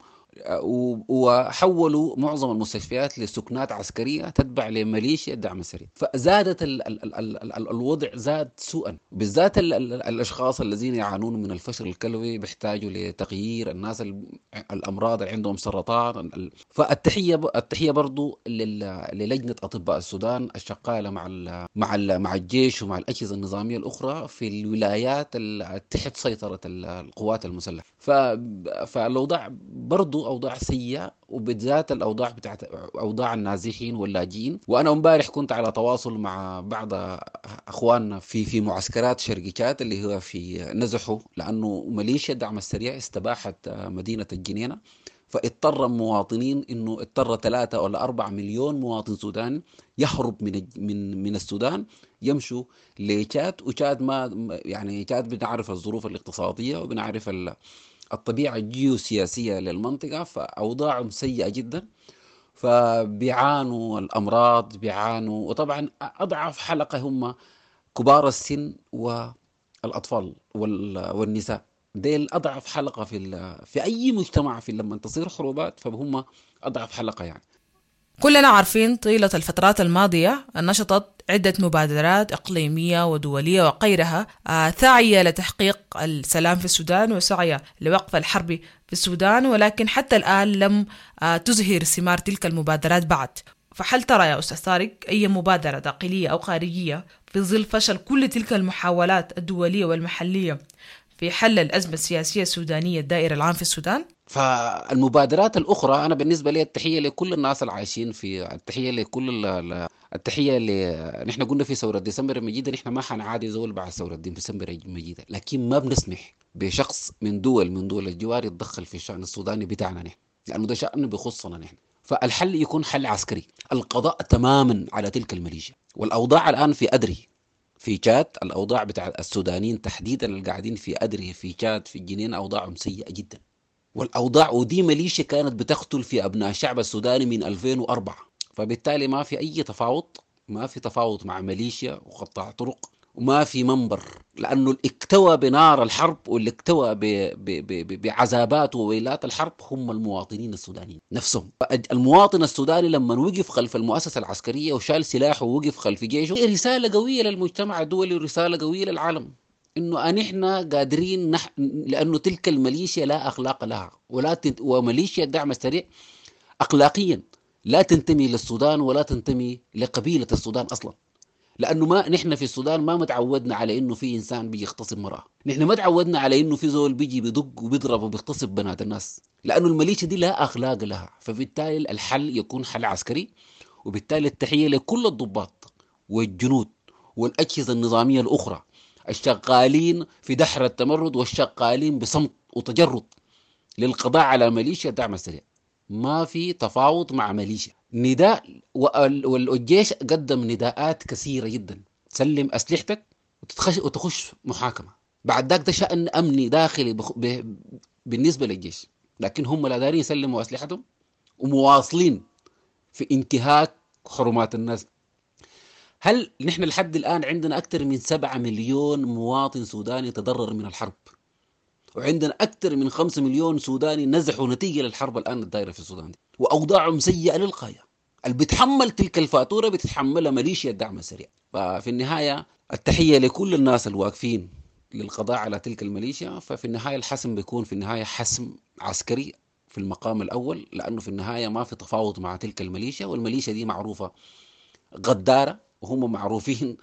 وحولوا معظم المستشفيات لسكنات عسكرية تتبع لميليشيا الدعم السريع، فزادت ال ال ال ال الوضع زاد سوءا، بالذات ال ال الأشخاص الذين يعانون من الفشل الكلوي بيحتاجوا لتغيير، الناس الأمراض اللي عندهم سرطان. فالتحية التحية برضو للجنة أطباء السودان الشغالة مع ال مع ال مع الجيش ومع الأجهزة النظامية الأخرى في الولايات تحت سيطرة القوات المسلحة. فالأوضاع برضو أوضاع سيئة، وبالذات الأوضاع بتاعت أوضاع النازحين واللاجئين. وأنا امبارح كنت على تواصل مع بعض أخواننا في في معسكرات شرقيات اللي هو في نزحوا، لأنه ميليشيا الدعم السريع استباحت مدينة الجنينة، فاضطر المواطنين إنه اضطر ثلاثة ولا أربعة مليون مواطن سوداني يهرب من من من السودان يمشوا لتشاد. وتشاد ما يعني تشاد بنعرف الظروف الاقتصادية وبنعرف الطبيعة الجيوسياسية للمنطقة، فأوضاعهم سيئة جدا، فبيعانوا الأمراض بيعانوا، وطبعا أضعف حلقة هم كبار السن والأطفال والنساء، ديل أضعف حلقة في في أي مجتمع في لما تصير حروبات، فهم أضعف حلقة يعني. كلنا عارفين طيلة الفترات الماضية نشطت عدة مبادرات إقليمية ودولية وغيرها سعي لتحقيق السلام في السودان وسعي لوقف الحرب في السودان، ولكن حتى الآن لم تزهر ثمار تلك المبادرات بعد. فهل ترى يا أستاذ طارق أي مبادرة داخلية أو خارجية في ظل فشل كل تلك المحاولات الدولية والمحلية في حل الأزمة السياسية السودانية الدائرة العام في السودان؟ فالمبادرات الأخرى أنا بالنسبة لي التحية لكل الناس العايشين في التحية لكل التحية اللي نحن قلنا في ثورة ديسمبر المجيدة نحن ما حنعادي زول بعد ثورة ديسمبر المجيدة، لكن ما بنسمح بشخص من دول من دول الجوار يتدخل في الشأن السوداني بتاعنا نحن، لأنه ده شأن بيخصنا نحن. فالحل يكون حل عسكري، القضاء تماما على تلك الميليشيا. والأوضاع الآن في أدري في تشاد، الأوضاع بتاع السودانيين تحديدا اللي قاعدين في أدري في تشاد في الجنين أوضاعهم سيئة جدا، والأوضاع ودي ميليشيا كانت بتقتل في أبناء الشعب السوداني من ألفين وأربعة، فبالتالي ما في أي تفاوض، ما في تفاوض مع ميليشيا وقطاع طرق، وما في منبر، لأنه اللي اكتوى بنار الحرب واللي اكتوى بعذابات وويلات الحرب هم المواطنين السودانيين نفسهم. المواطن السوداني لما وقف خلف المؤسسة العسكرية وشال سلاحه ووقف خلف جيشه، رسالة قوية للمجتمع الدولي ورسالة قوية للعالم إنه نحن قادرين نح... لأنه تلك الميليشيا لا أخلاق لها، ولا تنت... وميليشيا الدعم السريع أخلاقيا لا تنتمي للسودان ولا تنتمي لقبيلة السودان أصلا، لأنه ما نحن في السودان ما متعودنا على إنه في إنسان بيجي يغتصب مرأة، نحن ما تعودنا على إنه في زول بيجي بيدق وبيضرب وبيغتصب بنات الناس، لأنه الميليشيا دي لا أخلاق لها. فبالتالي الحل يكون حل عسكري، وبالتالي التحية لكل الضباط والجنود والأجهزة النظامية الأخرى الشغالين في دحر التمرد والشغالين بصمت وتجرد للقضاء على ميليشيا الدعم السريع. ما في تفاوض مع ميليشيا، نداء، والجيش قدم نداءات كثيرة جدا، سلم أسلحتك وتخش محاكمة. بعد ذاك ده شأن أمني داخلي بخ... ب... بالنسبة للجيش، لكن هم لا دارين يسلموا أسلحتهم ومواصلين في انتهاك حرمات الناس. هل نحن لحد الآن عندنا أكثر من سبعة مليون مواطن سوداني تضرر من الحرب، وعندنا أكثر من خمسة مليون سوداني نزحوا نتيجة للحرب الآن الدائرة في السودان دي، وأوضاعهم سيئة للغاية. اللي بتحمل تلك الفاتورة بتتحملها ميليشيا الدعم السريع. ففي النهاية التحية لكل الناس الواقفين للقضاء على تلك الميليشيا. ففي النهاية الحسم بيكون في النهاية حسم عسكري في المقام الأول، لأنه في النهاية ما في تفاوض مع تلك الميليشيا، والميليشيا دي معروفة غدارة وهم معروفين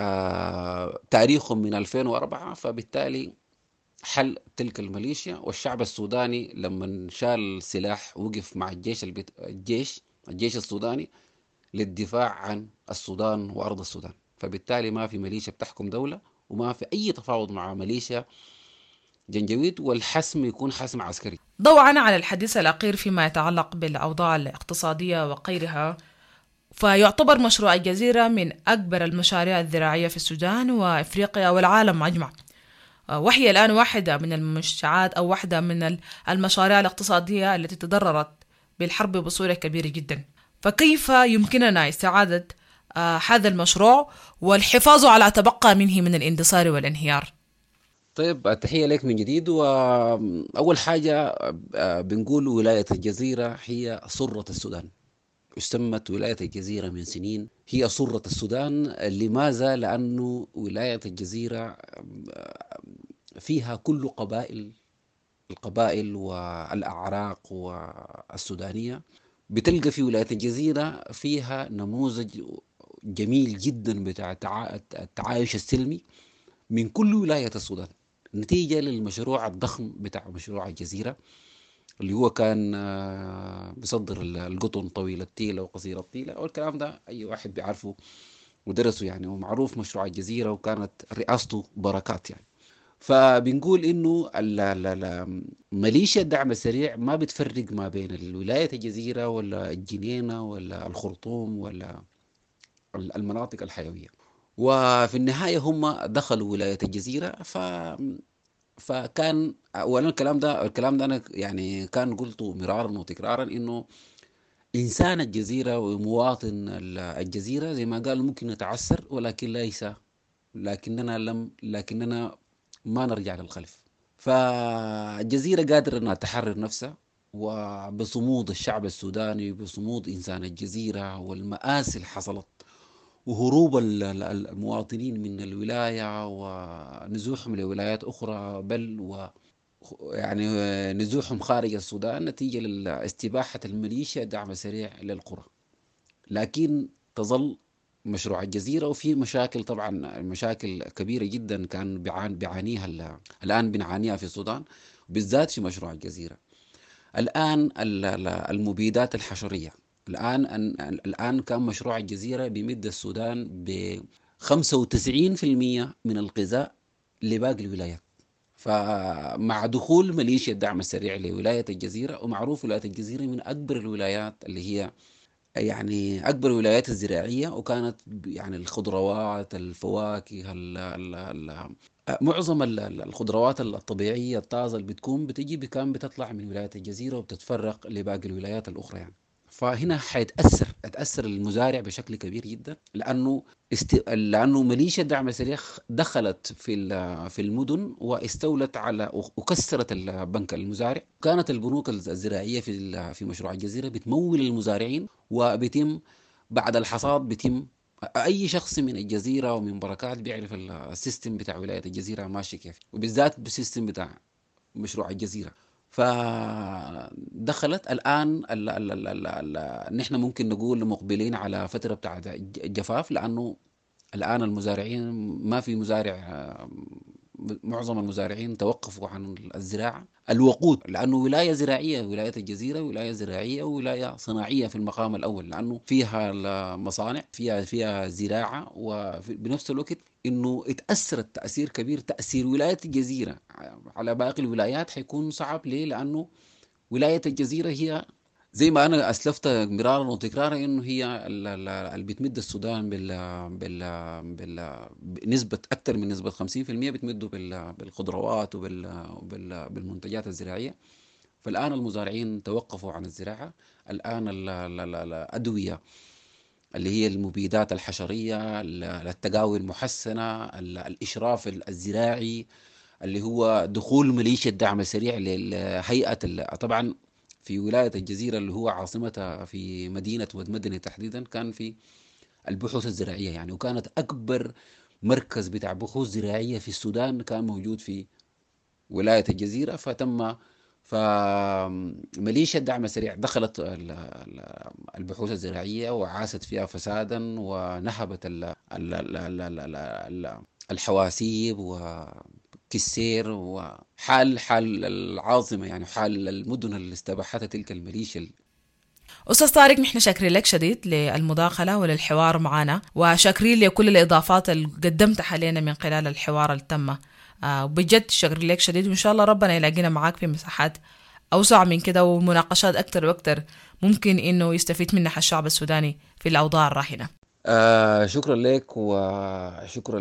آه تاريخهم من ألفين وأربعة. فبالتالي حل تلك الميليشيا، والشعب السوداني لما شال السلاح وقف مع الجيش البت... الجيش الجيش السوداني للدفاع عن السودان وأرض السودان. فبالتالي ما في ميليشيا بتحكم دولة، وما في أي تفاوض مع ميليشيا جنجويد، والحسم يكون حسم عسكري. ضوءا على الحديث الأخير فيما يتعلق بالأوضاع الاقتصادية وغيرها، فيعتبر مشروع الجزيرة من أكبر المشاريع الزراعية في السودان وإفريقيا والعالم أجمع، وهي الآن واحدة من المنشآت أو واحدة من المشاريع الاقتصادية التي تضررت بالحرب بصورة كبيرة جدا. فكيف يمكننا استعادة آه هذا المشروع والحفاظ على تبقى منه من الاندثار والانهيار؟ طيب، التحية لك من جديد. وأول حاجة بنقول ولاية الجزيرة هي سرة السودان، استمت ولاية الجزيرة من سنين هي سرة السودان. لماذا؟ لأنه ولاية الجزيرة فيها كل قبائل القبائل والأعراق والسودانية. بتلقى في ولاية الجزيرة فيها نموذج جميل جدا بتاع التعايش السلمي من كل ولاية السودان، نتيجة للمشروع الضخم بتاع مشروع الجزيرة اللي هو كان بيصدر القطن طويل التيلة وقصير التيلة، والكلام ده أي واحد بيعرفه ودرسه يعني، ومعروف مشروع الجزيرة وكانت رئاسته بركات يعني. فبنقول إنه ميليشيا الدعم السريع ما بتفرق ما بين الولاية الجزيرة ولا الجنينة ولا الخرطوم ولا المناطق الحيوية، وفي النهاية هم دخلوا ولاية الجزيرة. ف فكان اولا الكلام ده الكلام ده انا يعني كان قلته مرارا وتكرارا، انه انسان الجزيره ومواطن الجزيره زي ما قال ممكن نتعثر، ولكن ليس لكننا لم لكننا ما نرجع للخلف. فالجزيره قادره انها تحرر نفسها، وبصمود الشعب السوداني بصمود انسان الجزيره والمآسي اللي حصلت وهروب المواطنين من الولاية ونزوحهم لولايات أخرى، بل و يعني نزوحهم خارج السودان نتيجة لاستباحة الميليشيا دعم سريع للقرى. لكن تظل مشروع الجزيرة وفي مشاكل، طبعا مشاكل كبيرة جدا كان بيعانيها الآن بنعانيها في السودان، بالذات في مشروع الجزيرة. الآن المبيدات الحشرية، الآن الآن كان مشروع الجزيرة بيمد السودان ب خمسة وتسعين بالمئة من الغذاء لباقي الولايات. فمع دخول ميليشيا الدعم السريع لولاية الجزيرة، ومعروف ولاية الجزيرة من أكبر الولايات اللي هي يعني أكبر الولايات الزراعية، وكانت يعني الخضروات الفواكه ال ال ال معظم الخضروات الطبيعية الطازة اللي بتكون بتجي كان بتطلع من ولاية الجزيرة وبتتفرق لباقي الولايات الأخرى يعني. فهنا حيتأثر يتأثر المزارع بشكل كبير جدا، لأنه است... لأنه ميليشيا الدعم السريع دخلت في في المدن واستولت على وكسرت البنك المزارع. كانت البنوك الزراعية في في مشروع الجزيرة بتمول المزارعين، وبتم بعد الحصاد بتم أي شخص من الجزيرة ومن بركات بيعرف السيستم بتاع ولاية الجزيرة ماشي كيف، وبالذات بالسيستم بتاع مشروع الجزيرة. فدخلت الآن ال ال ال ال ال نحن ممكن نقول مقبلين على فترة بتاعت الجفاف، لأنه الآن المزارعين ما في مزارع، معظم المزارعين توقفوا عن الزراعة الوقود، لأنه ولاية زراعية ولاية الجزيرة ولاية زراعية وولاية صناعية في المقام الأول، لأنه فيها المصانع فيها فيها زراعة، وبنفس الوقت إنه اتأثرت تأثير كبير. تأثير ولاية الجزيرة على باقي الولايات حيكون صعب. ليه؟ لأنه ولاية الجزيرة هي زي ما أنا أسلفت مرارا وتكرارا إنه هي اللي بتمد السودان بال بال بال بنسبة أكثر من نسبة خمسين بالمئة بتمده بالخضروات وبال بالمنتجات الزراعية. فالآن المزارعين توقفوا عن الزراعة. الآن الأدوية اللي هي المبيدات الحشرية، التقاوي المحسنة، الإشراف الزراعي اللي هو دخول ميليشيا الدعم السريع لهيئة. طبعا في ولاية الجزيرة اللي هو عاصمتها في مدينة مدمدني تحديدا، كان في البحوث الزراعية يعني، وكانت أكبر مركز بتاع بحوث زراعية في السودان كان موجود في ولاية الجزيرة. فتم فميليشيا الدعم السريع دخلت البحوث الزراعية وعاست فيها فسادا ونهبت الحواسيب وكسير وحال حال العاصمة يعني، حال المدن اللي استباحتها تلك الميليشيا. أستاذ طارق، نحن شاكرين لك شديد للمداخلة وللحوار معنا، وشاكرين لكل الإضافات اللي قدمتها علينا من خلال الحوار التامة. آه بجد شاكرين لك شديد، وإن شاء الله ربنا يلاقينا معاك في مساحات أوسع من كده ومناقشات أكتر وأكتر ممكن إنه يستفيد منها الشعب السوداني في الأوضاع الراهنة. آه شكرا لك، وشكرا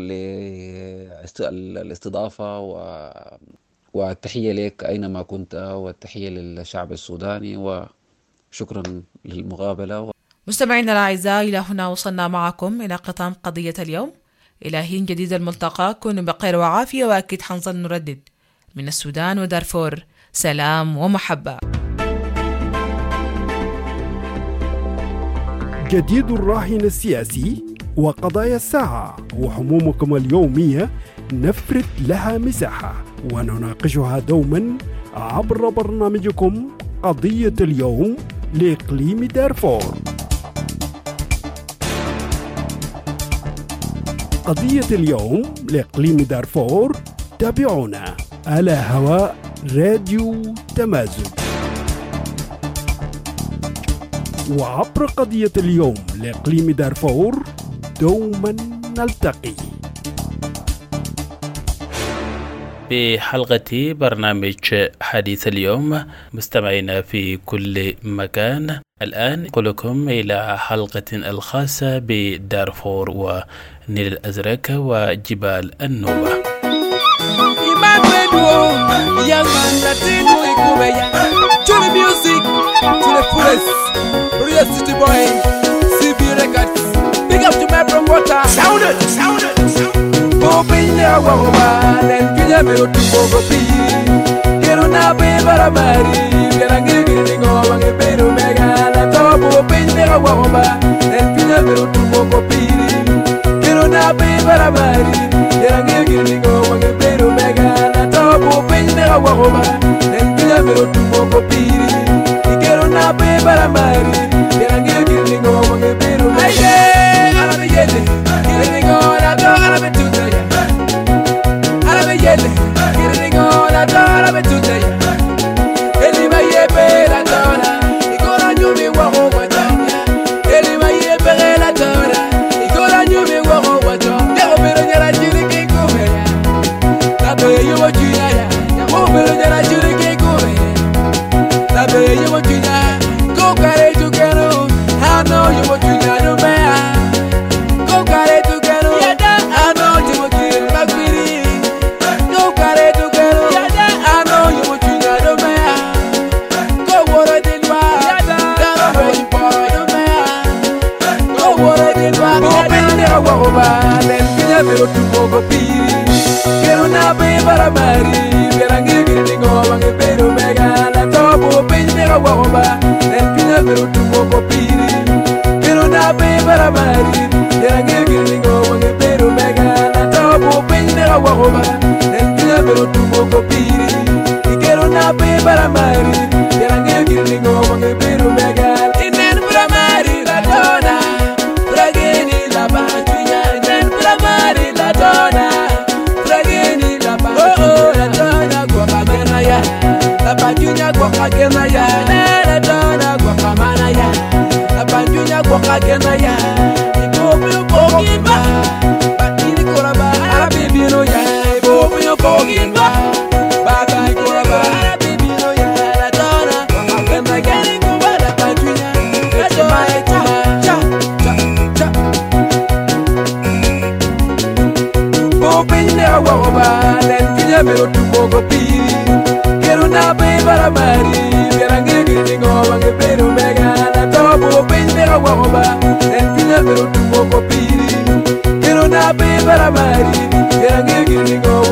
للاستضافة و... والتحية لك أينما كنت، والتحية للشعب السوداني، وشكرا للمقابلة. مستمعينا الأعزاء، إلى هنا وصلنا معكم إلى ختام قضية اليوم. إلى حين جديد الملتقى، كونوا بخير وعافية، وأكيد حنظل نردد من السودان ودارفور سلام ومحبة. جديد الراهن السياسي وقضايا الساعة وهمومكم اليومية نفرد لها مساحة ونناقشها دوما عبر برنامجكم قضية اليوم لإقليم دارفور. قضية اليوم لإقليم دارفور تابعونا على هواء راديو تمازج، وعبر قضية اليوم لإقليم دارفور دوما نلتقي. في حلقة برنامج حديث اليوم مستمعينا في كل مكان، الآن نقول لكم إلى حلقة الخاصة بدارفور ونيل الأزرق وجبال النوبة.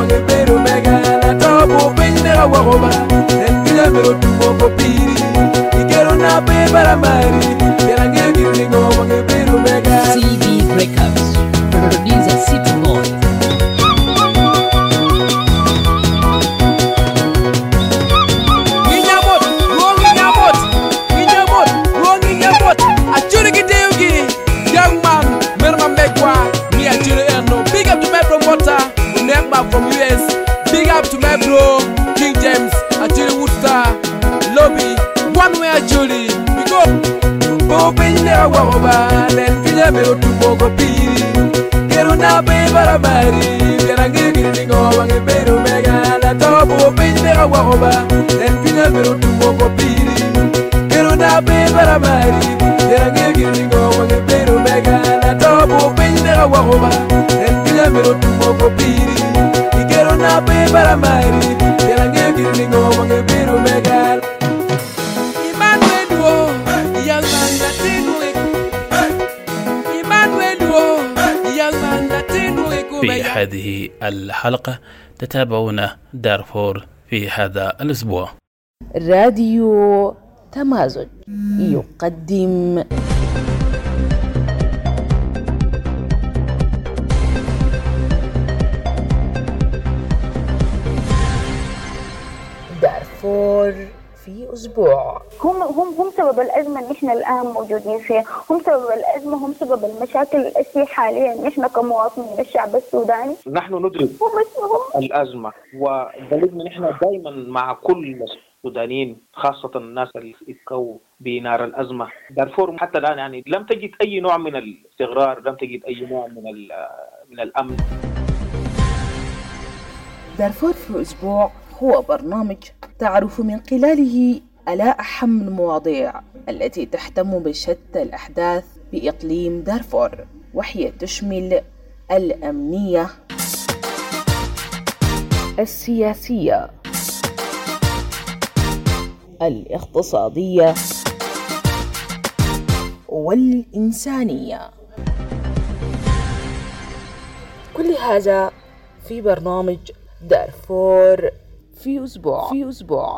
Wagoba, and Gilabero to Mogo Piri. para mari Gerangi giringo wange biru mega C B Breakups Producer City Boy Ginyamot, ruong ginyamot Ginyamot, ruong ginyamot Achuri gideugi Young man, merma megwa Ni achuri eno Big up to my promoter Unekba from U S Big up to my bro King James Achuri Woodstar Lobby One way achuri We go Bopin nera wakoba Len kinya mero tumogo piri Kero na be baramari Gerangi giringo wange beru mega Na to bopin nera wakoba Len kinya mero tumogo piri Kero na be baramari Gerangi giringo wange beru mega Na to bopin nera wakoba Len kinya mero tumogo piri Kero na be baramari Gerangi giringo wange beru mega في هذه الحلقة تتابعون دارفور في هذا الأسبوع. راديو تمازج يقدم دارفور في أسبوع. هم هم هم سبب الأزمة اللي إحنا الآن موجودين فيها، هم سبب الأزمة، هم سبب المشاكل التي حاليا إحنا كمواطنين الشعب السوداني. نحن ندرك الأزمة وذلك نحن دائما مع كل السودانيين خاصة الناس اللي يتكوا بنار الأزمة. دارفور حتى الآن يعني لم تجد أي نوع من الاستقرار، لم تجد أي نوع من من الأمن. دارفور في أسبوع هو برنامج تعرف من خلاله على أهم المواضيع التي تهتم بشتى الأحداث بإقليم دارفور، وهي تشمل الأمنية، السياسية، الاقتصادية، والإنسانية. كل هذا في برنامج دارفور في أسبوع في أسبوع.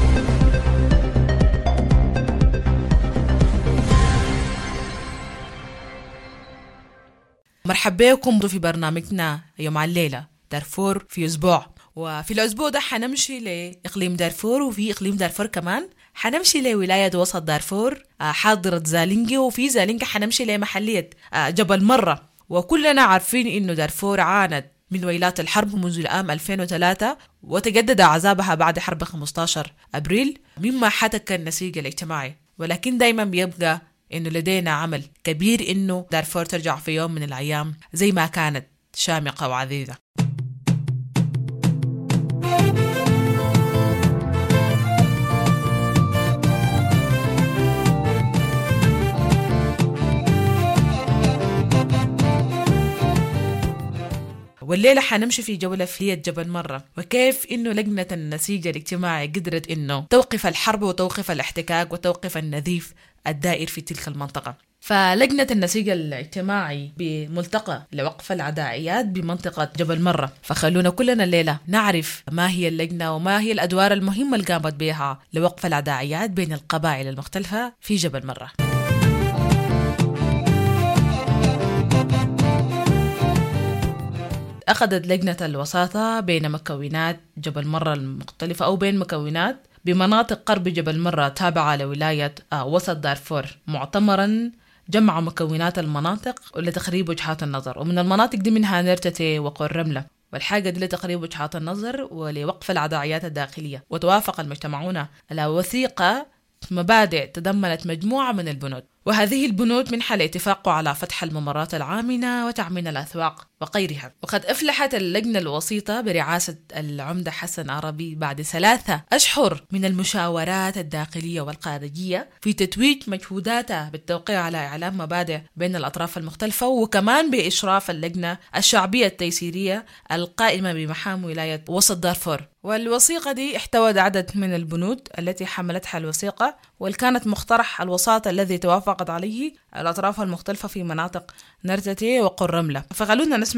مرحبا بكم في برنامجنا يوم الليلة دارفور في أسبوع. وفي الأسبوع ده حنمشي لإقليم دارفور، وفي إقليم دارفور كمان حنمشي لولاية وسط دارفور حاضرة زالينجي، وفي زالينجي حنمشي لمحلية جبل مرة. وكلنا عارفين إنه دارفور عانت من ويلات الحرب منذ العام ألفين وثلاثة، وتجدد عذابها بعد حرب خمسة عشر أبريل مما حتك النسيج الاجتماعي. ولكن دايما بيبقى إنه لدينا عمل كبير إنه دارفور ترجع في يوم من الأيام زي ما كانت شامقة وعزيزة. والليلة حنمشي في جولة في جبل مرة، وكيف إنه لجنة النسيج الاجتماعي قدرت إنه توقف الحرب وتوقف الاحتكاك وتوقف النزيف الدائر في تلك المنطقة. فلجنة النسيج الاجتماعي بملتقى لوقف العدائيات بمنطقة جبل مرة. فخلونا كلنا الليلة نعرف ما هي اللجنة وما هي الأدوار المهمة اللي قامت بها لوقف العدائيات بين القبائل المختلفة في جبل مرة. أخذت لجنة الوساطة بين مكونات جبل مرة المختلفة أو بين مكونات بمناطق قرب جبل مرة تابعة لولاية وسط دارفور معتمرا جمع مكونات المناطق لتقريب وجهات النظر. ومن المناطق دي منها نرتتي وقرملة، والحاجة دي لتقريب وجهات النظر ولوقف العدائيات الداخلية. وتوافق المجتمعون على وثيقة مبادئ تضمنت مجموعة من البنود، وهذه البنود منها الاتفاق على فتح الممرات العامنة وتعمين الأسواق وغيرها. وقد أفلحت اللجنة الوسيطة برئاسة العمدة حسن عربي بعد ثلاثة أشهر من المشاورات الداخلية والخارجية في تتويج مجهوداتها بالتوقيع على إعلام مبادئ بين الأطراف المختلفة، وكمان بإشراف اللجنة الشعبية التيسيرية القائمة بمحام ولاية وسط دارفور. والوثيقة دي احتوت عدد من البنود التي حملتها الوثيقة، والكانت مقترح الوساطة الذي توافقت عليه الأطراف المختلفة في مناطق نرتتي وقرملة. فخلونا نسمع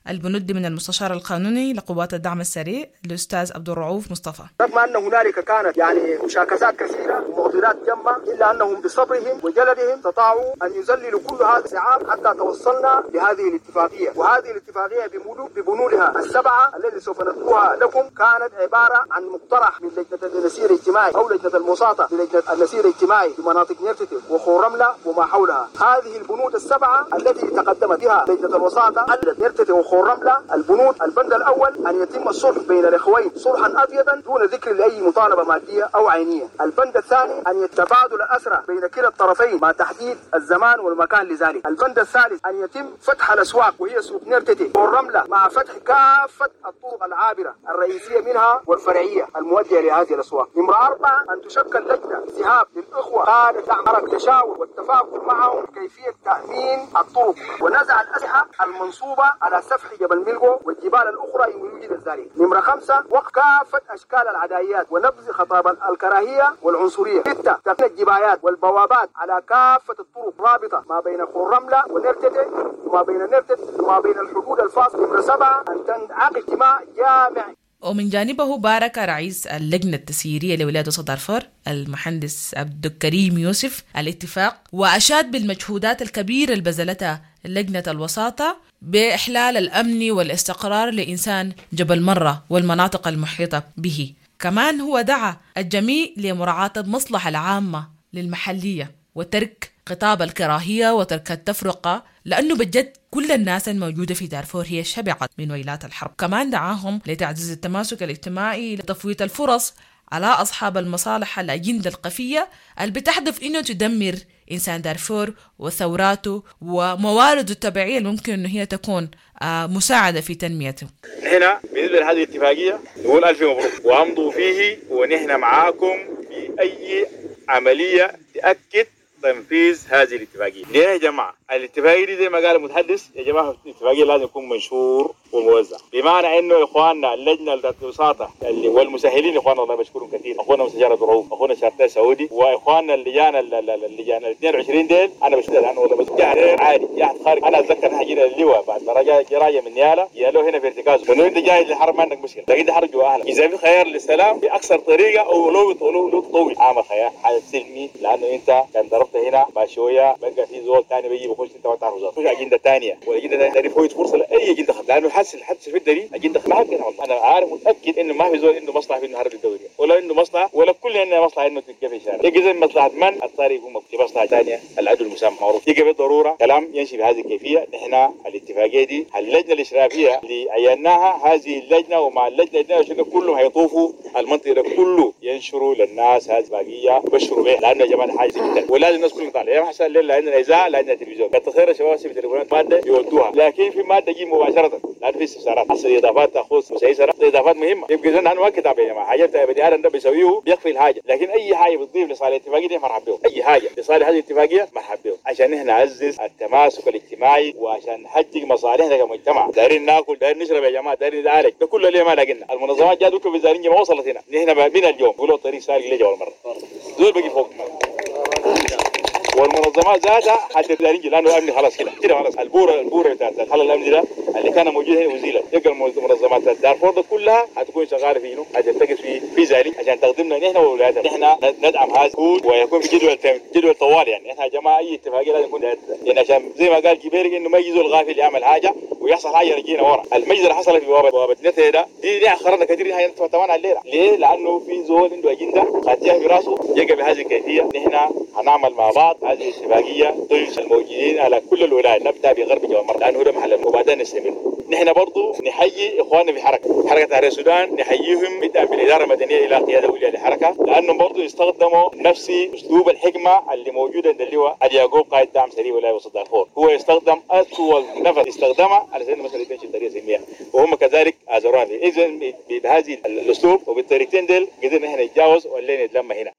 البنودي من المستشار القانوني لقوات الدعم السريع الأستاذ عبد الرؤوف مصطفى. رغم أن هنالك كانت يعني مشاكسات كثيرة ومعضلات جمة، إلا أنهم بصبرهم وجلدهم استطاعوا أن يذللوا كل هذا الصعاب حتى توصلنا لهذه الاتفاقية. وهذه الاتفاقية ببنودها السبعة التي سوف نتلوها لكم كانت عبارة عن مقترح من لجنة النسير الاجتماعي أو لجنة الموساطة للجنة النسير الاجتماعي في مناطق نيرتتي وخورملة وما حولها. هذه البنود السبعة التي تقدمت بها لجنة الوساطة نيرتتي وخورملة، البنود البند الأول أن يتم الصلح بين الإخوين صلحا أبيضا دون ذكر لأي مطالبة مادية أو عينية. البند الثاني أن يتبادل الأسرى بين كلا الطرفين مع تحديد الزمان والمكان لذلك. البند الثالث أن يتم فتح الأسواق وهي سوق نيرتتي والرملة مع فتح كافة الطرق العابرة الرئيسية منها والفرعية المؤدية لهذه الأسواق. نمرة أربعة أن تشكل لجنة ذهاب للإخوة خارج تعمل التشاور والتفاهم معهم كيفية تأمين الطرق ونزع الأسلحة المنصوبة على سفح جبل ميلغو والجبال الأخرى إن وجد ذلك. نمرة خمسة وقف كافة أشكال العدائيات ونبذ خطاب الكراهية والعنصرية. ستة تقنين الجبايات والبوابات على كافة الطرق رابطة ما بين خورملة ونيرتتي وما بين نيرتتي وما بين الحدود الفاصلة. نمرة سبعة أن تنعقد اجتماع جامعي. ومن جانبه بارك رئيس اللجنة التسييرية لولاية وسط دارفور المهندس عبد الكريم يوسف الاتفاق، وأشاد بالمجهودات الكبيرة اللي بذلتها لجنة الوساطة بإحلال الأمن والاستقرار لإنسان جبل مرة والمناطق المحيطة به. كمان هو دعا الجميع لمراعاة المصلحة العامة للمحلية وترك خطاب الكراهية وترك التفرقة، لأنه بجد كل الناس الموجودة في دارفور هي شبعت من ويلات الحرب. كمان دعاهم لتعزيز التماسك الاجتماعي لتفويت الفرص على أصحاب المصالح الأجندة القفية اللي بتحدف إنه تدمر إنسان دارفور وثوراته وموارده الطبيعية اللي ممكن إنه هي تكون مساعدة في تنميته. هنا بالنسبة لهذه الاتفاقية نقول ألف مبروك وأمضوا فيه، ونحن معاكم في أي عملية تأكد تنفيذ هذه الاتفاقية. ليه يا جماعة؟ الاتفاقية دي زي ما قال المتحدث يا جماعة الاتفاقية لازم يكون منشور وموزع، بمعنى انه اخواننا اللجنة الوساطة والمسهلين اخواننا الله بشكرهم كثير، اخونا مستشار رؤوف، اخونا شرطة سعودي، واخواننا اللجان اللجان الاثنين وعشرين ديل انا بشكر لانه والله بس عادي يا خارج. انا اتذكر نحن جينا اللواء بعد ما رجع راجع من نيالا يالو هنا في ارتكاز، انه انت جاي للحرب ما عندك مشكلة، لكن انت حرج جوا اهلك. اذا في خيار للسلام باكثر طريقة او لو لو طويل عامل خيار حاجة سلمي، لانه انت كان ضربت هنا بشوية بقى في زول ثاني بيجي بخش انت ما تعرف مش اجنده ثانيه واجنده ثانيه تعرف هو فرصه لاي اجنده خط، لانه حس الحدث في الدليل اجنده ما كان. انا عارف متاكد انه ما في زول عنده مصلحه في انه هرب الدوري ولا عنده مصلحه ولا كل عندنا مصلحه انه تلقى في شارع. يجي زي مصلحه من الطريق هم في مصلحه ثانيه العدل المسامح معروف. يجي بالضروره كلام يمشي بهذه الكيفيه. نحن الاتفاقيه دي اللجنه الاشرافيه اللي عيناها هذه اللجنه ومع اللجنه الاثنين كلهم هيطوفوا المنطقه كله ينشروا للناس هذه الاتفاقيه وبشروا بها، لانه يا جماعه حاجه جدا ولازم الناس كلهم تطلع. يا حسن الليل عندنا اذاعه عندنا تلفزيون كتخير الشباب في تليفونات ماده يودوها، لكن في ماده تجي مباشره لان في استفسارات حصل اضافات تخص مسيسره اضافات مهمه يبقى زين عنوان كتاب يا جماعه حاجات بدي ادم ده بيسويه بيكفي الحاجه، لكن اي حاجه بتضيف لصالح الاتفاقيه دي مرحبا بهم، اي حاجه لصالح هذه الاتفاقيه مرحبا بهم عشان احنا نعزز التماسك الاجتماعي وعشان نحقق مصالحنا كمجتمع. دايرين ناكل دايرين نشرب يا جماعه دايرين نعالج ده كله ليه ما لقينا. المنظمات جات وكل وزارين ما وصلت هنا نحن من اليوم يقولوا الطريق سالك ليه اول مره دول بقي فوق والمنظمات ذاتها حتى الدارين لانه امني خلاص كده كده خلاص البوره البوره بتاعت الحل الامني ده اللي كان موجود هنا وزيله يبقى المنظمات دارفور ده كلها هتكون شغاله فيه هترتكز في في ذلك عشان تقدمنا نحن وولادنا نحن ندعم هذا ويكون في جدول جدول طوال. يعني احنا يا جماعه اي اتفاقيه لازم يكون يعني عشان زي ما قال كبيري انه ما يجي الغافل يعمل حاجه ويحصل حاجه يرجينا ورا. المجزره اللي حصلت في بوابه بوابه نته ده دي دي اخرنا كثير هي كمان الليله. ليه؟ لانه في زول عنده اجنده خاتيها في راسه يجي بهذه الكيفيه. نحن هنعمل مع بعض هذه الاتفاقيه ضمن الموجودين على كل الولايات نبدا بغرب جبل مرة لانه ده محل وبعدين نستمر. نحن برضو نحيي اخواننا في حركه حركه تحرير السودان نحييهم بدءا بالاداره المدنيه الى قياده اولياء الحركه لانهم برضو يستخدموا نفس اسلوب الحكمه اللي موجود عند اللواء اليعقوب قائد دعم سريع ولايه وسط دارفور. هو يستخدم اطول نفس استخدمها على سبيل المثال تمشي بطريقه سلميه وهم كذلك اعذرونا. اذا بهذه الاسلوب وبالطريقتين دول قدرنا احنا نتجاوز ولا نتلم هنا.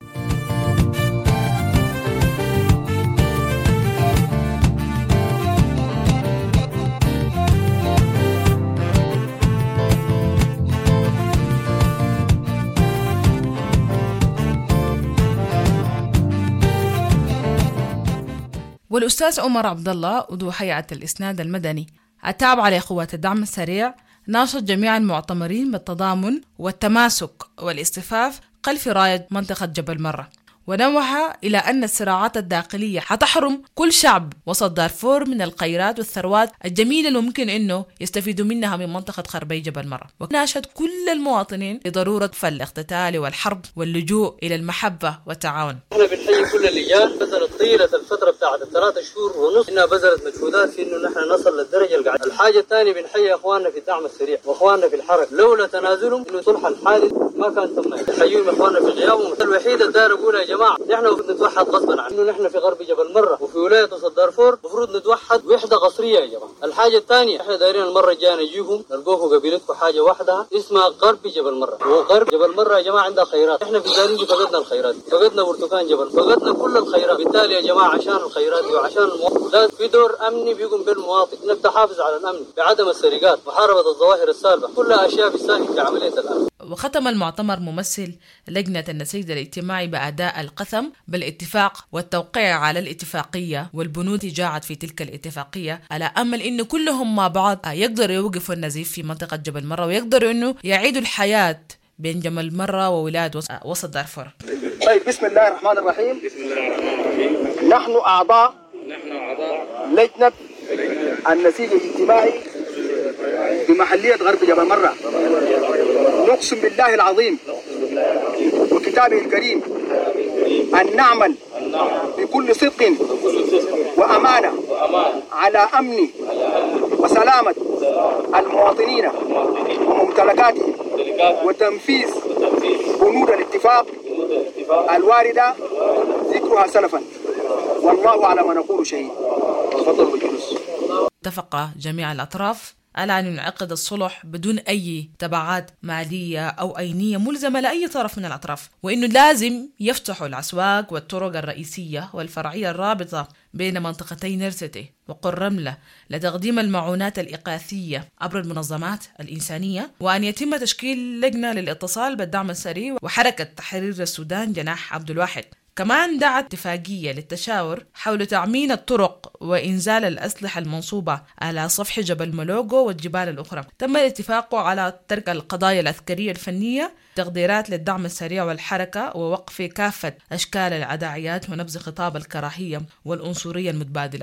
والأستاذ عمر عبد الله عضو هيئة الإسناد المدني التابعة لقوات الدعم السريع ناشط جميع المعتمرين بالتضامن والتماسك والاصطفاف خلف راية منطقة جبل مرة، ونوه إلى أن الصراعات الداخلية حتحرم كل شعب وسط دارفور من الخيرات والثروات الجميلة اللي ممكن أنه يستفيدوا منها من منطقة غربي جبل مرة. وناشد كل المواطنين لضرورة الاقتتال والحرب واللجوء إلى المحبة والتعاون. احنا بنحيي كل اللجان بذلت طيلة الفترة بتاعت الثلاثة شهور ونص، انها بذلت مجهودات في انه نحن نصل للدرجة القاعدة. الحاجة الثانية بنحيي اخواننا في الدعم السريع واخواننا في الحركة، لولا تنازلهم انه صلح الحادث ما كان تم. نحييهم اخواننا في غيابهم. الوحيدة الدار اقولها يا جماعة نحن المفروض نتوحد غصبا عنه، نحن في غرب جبل مرة وفي ولاية وسط دارفور المفروض نتوحد وحدة قصرية يا جماعة. الحاجة الثانية احنا دايرين المرة الجاية نجيكم نلقوكم قبيلتكم حاجة واحدة اسمها غرب جبل مرة، وغرب جبل مرة يا جماعة عندها خيرات، احنا في دارين فقدنا الخيرات، فقدنا برتقان جبل، فقدنا كل الخيرات. بالتالي يا جماعة عشان الخيرات دي وعشان المواطن في دور أمني بيقوم بالمواطن، انك تحافظ على الأمن بعدم السرقات، محاربة الظواهر السالبة، كلها أشياء بتساهم في عملية الأمن. وختم المؤتمر ممثل لجنة النسيج الاجتماعي بأداء القسم بالاتفاق والتوقيع على الاتفاقية والبنود جاءت في تلك الاتفاقية، على أمل إنه كلهم مع بعض يقدروا يوقفوا النزيف في منطقة جبل مرة ويقدروا إنه يعيدوا الحياة بين جبل مرة وولاية وسط دارفور. طيب بسم الله الرحمن الرحيم. بسم الله الرحمن الرحيم. نحن أعضاء نحن أعضاء لجنة النسيج الاجتماعي بمحلية غرب جبل مرة، نقسم بالله العظيم وكتابه الكريم أن نعمل بكل صدق وأمانة على أمن وسلامة المواطنين وممتلكاتهم وتنفيذ بنود الاتفاق الواردة ذكرها سلفا، والله على ما نقول شهيد. تفضلوا بالجلوس. اتفق جميع الأطراف على أن ينعقد الصلح بدون أي تبعات مالية أو أينية ملزمة لأي طرف من الأطراف، وإنه لازم يفتحوا الأسواق والطرق الرئيسية والفرعية الرابطة بين منطقتي نرستي وقرملة لتقديم المعونات الإغاثية عبر المنظمات الإنسانية، وأن يتم تشكيل لجنة للاتصال بالدعم السريع وحركة تحرير السودان جناح عبد الواحد. كمان دعت اتفاقية للتشاور حول تعمين الطرق وإنزال الأسلحة المنصوبة على سفح جبل ملوغو والجبال الأخرى. تم الاتفاق على ترك القضايا العسكرية الفنية، تقديرات للدعم السريع والحركة، ووقف كافة أشكال العداعيات ونبذ خطاب الكراهية والعنصرية المتبادلة.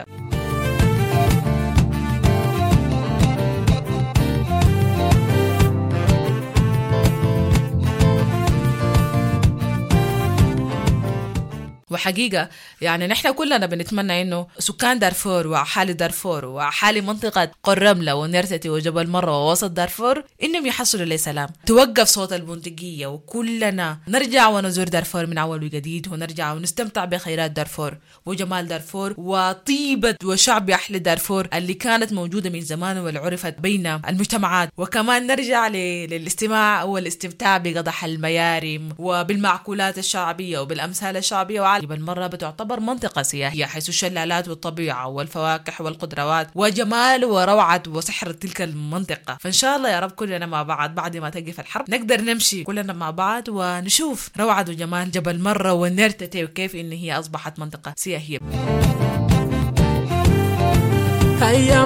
وحقيقة يعني نحن كلنا بنتمنى إنه سكان دارفور وأحالي دارفور وأحالي منطقة قرملة ونرتتي وجبل مرة ووسط دارفور إنهم يحصلوا لي سلام، توقف صوت البندقية، وكلنا نرجع ونزور دارفور من أول وجديد، ونرجع ونستمتع بخيرات دارفور وجمال دارفور وطيبة وشعب أحلى دارفور اللي كانت موجودة من زمان والعرفت بين المجتمعات. وكمان نرجع للاستماع والاستمتاع بقضح الميارم وبالمعقولات الشعبية وبالأمثال الشعبية. جبل مرة بتعتبر منطقة سياحية حيث الشلالات والطبيعة والفواكه والخضروات وجمال وروعة وسحر تلك المنطقة. فإن شاء الله يا رب كلنا مع بعض بعد ما تقف الحرب نقدر نمشي كلنا مع بعض ونشوف روعة وجمال جبل مرة ونرتتي وكيف إن هي أصبحت منطقة سياحية. هيا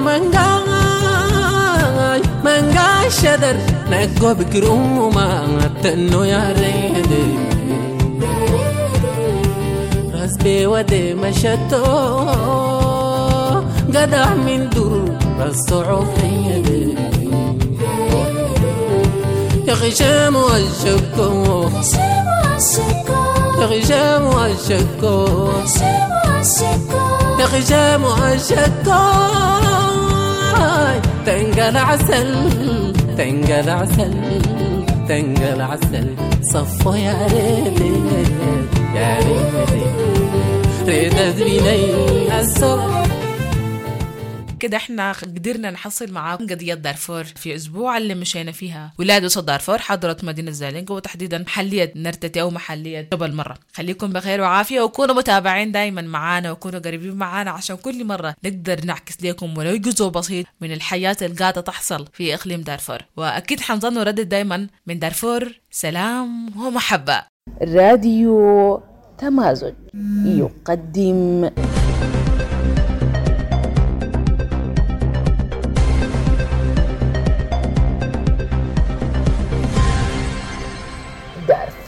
منقاي منقاي شدر نقو بكروما تنو يا ريدي رسبي ودي مشتو قدع من دور الصعوف يدي يا خشام والشكو يا خشام والشكو يا خشام والشكو تنقل عسل تنقل عسل تنقل عسل صفو يا ريدي يا ريدي ريدت بني الصبح. كده احنا قدرنا نحصل معاكم قضية دارفور في أسبوع اللي مشينا فيها ولاية وسط دارفور حضرت مدينة زالينغو وتحديدا محلية نرتتي أو محلية جبل مرة. خليكم بخير وعافية وكونوا متابعين دايما معانا وكونوا قريبين معانا عشان كل مرة نقدر نعكس لكم ولو جزء بسيط من الحياة اللي قاعدة تحصل في إقليم دارفور. وأكيد حنظل نردد دايما من دارفور سلام ومحبة. راديو تمازج يقدم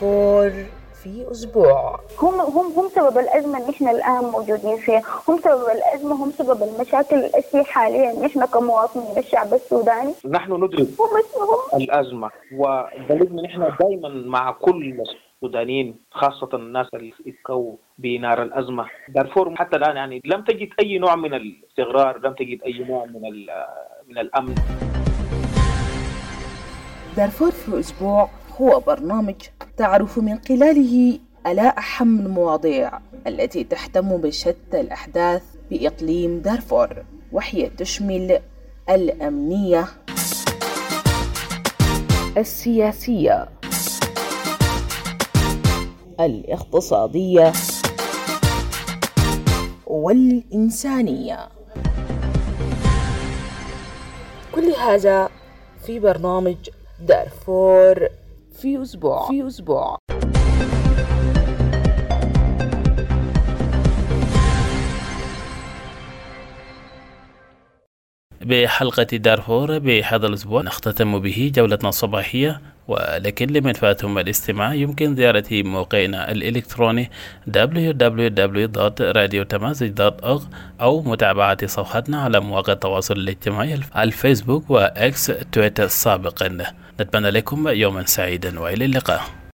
دارفور في أسبوع. هم هم هم سبب الأزمة اللي إحنا الآن موجودين فيها، هم سبب الأزمة، هم سبب المشاكل التي حاليا إحنا كمواطنين الشعب السوداني. نحن ندرك الأزمة، ودليل من إحنا دائما مع كل السودانيين خاصة الناس اللي اتكوا بنار الأزمة. دارفور حتى الآن يعني لم تجد أي نوع من الاستقرار، لم تجد أي نوع من من الأمن. دارفور في أسبوع هو برنامج تعرف من خلاله على أهم المواضيع التي تهتم بشتى الأحداث بإقليم دارفور، وهي تشمل الأمنية، السياسية، الاقتصادية، والإنسانية. كل هذا في برنامج دارفور في أسبوع في أسبوع. بحلقة دارفور بهذا الأسبوع نختتم به جولتنا الصباحية، ولكن لمن فاتهم الاستماع يمكن زيارة موقعنا الإلكتروني دبليو دبليو دبليو دوت راديو تمازج دوت أورغ أو متابعة صفحتنا على مواقع التواصل الاجتماعي الفيسبوك وإكس تويتر سابقا. نتمنى لكم يوما سعيدا وإلى اللقاء.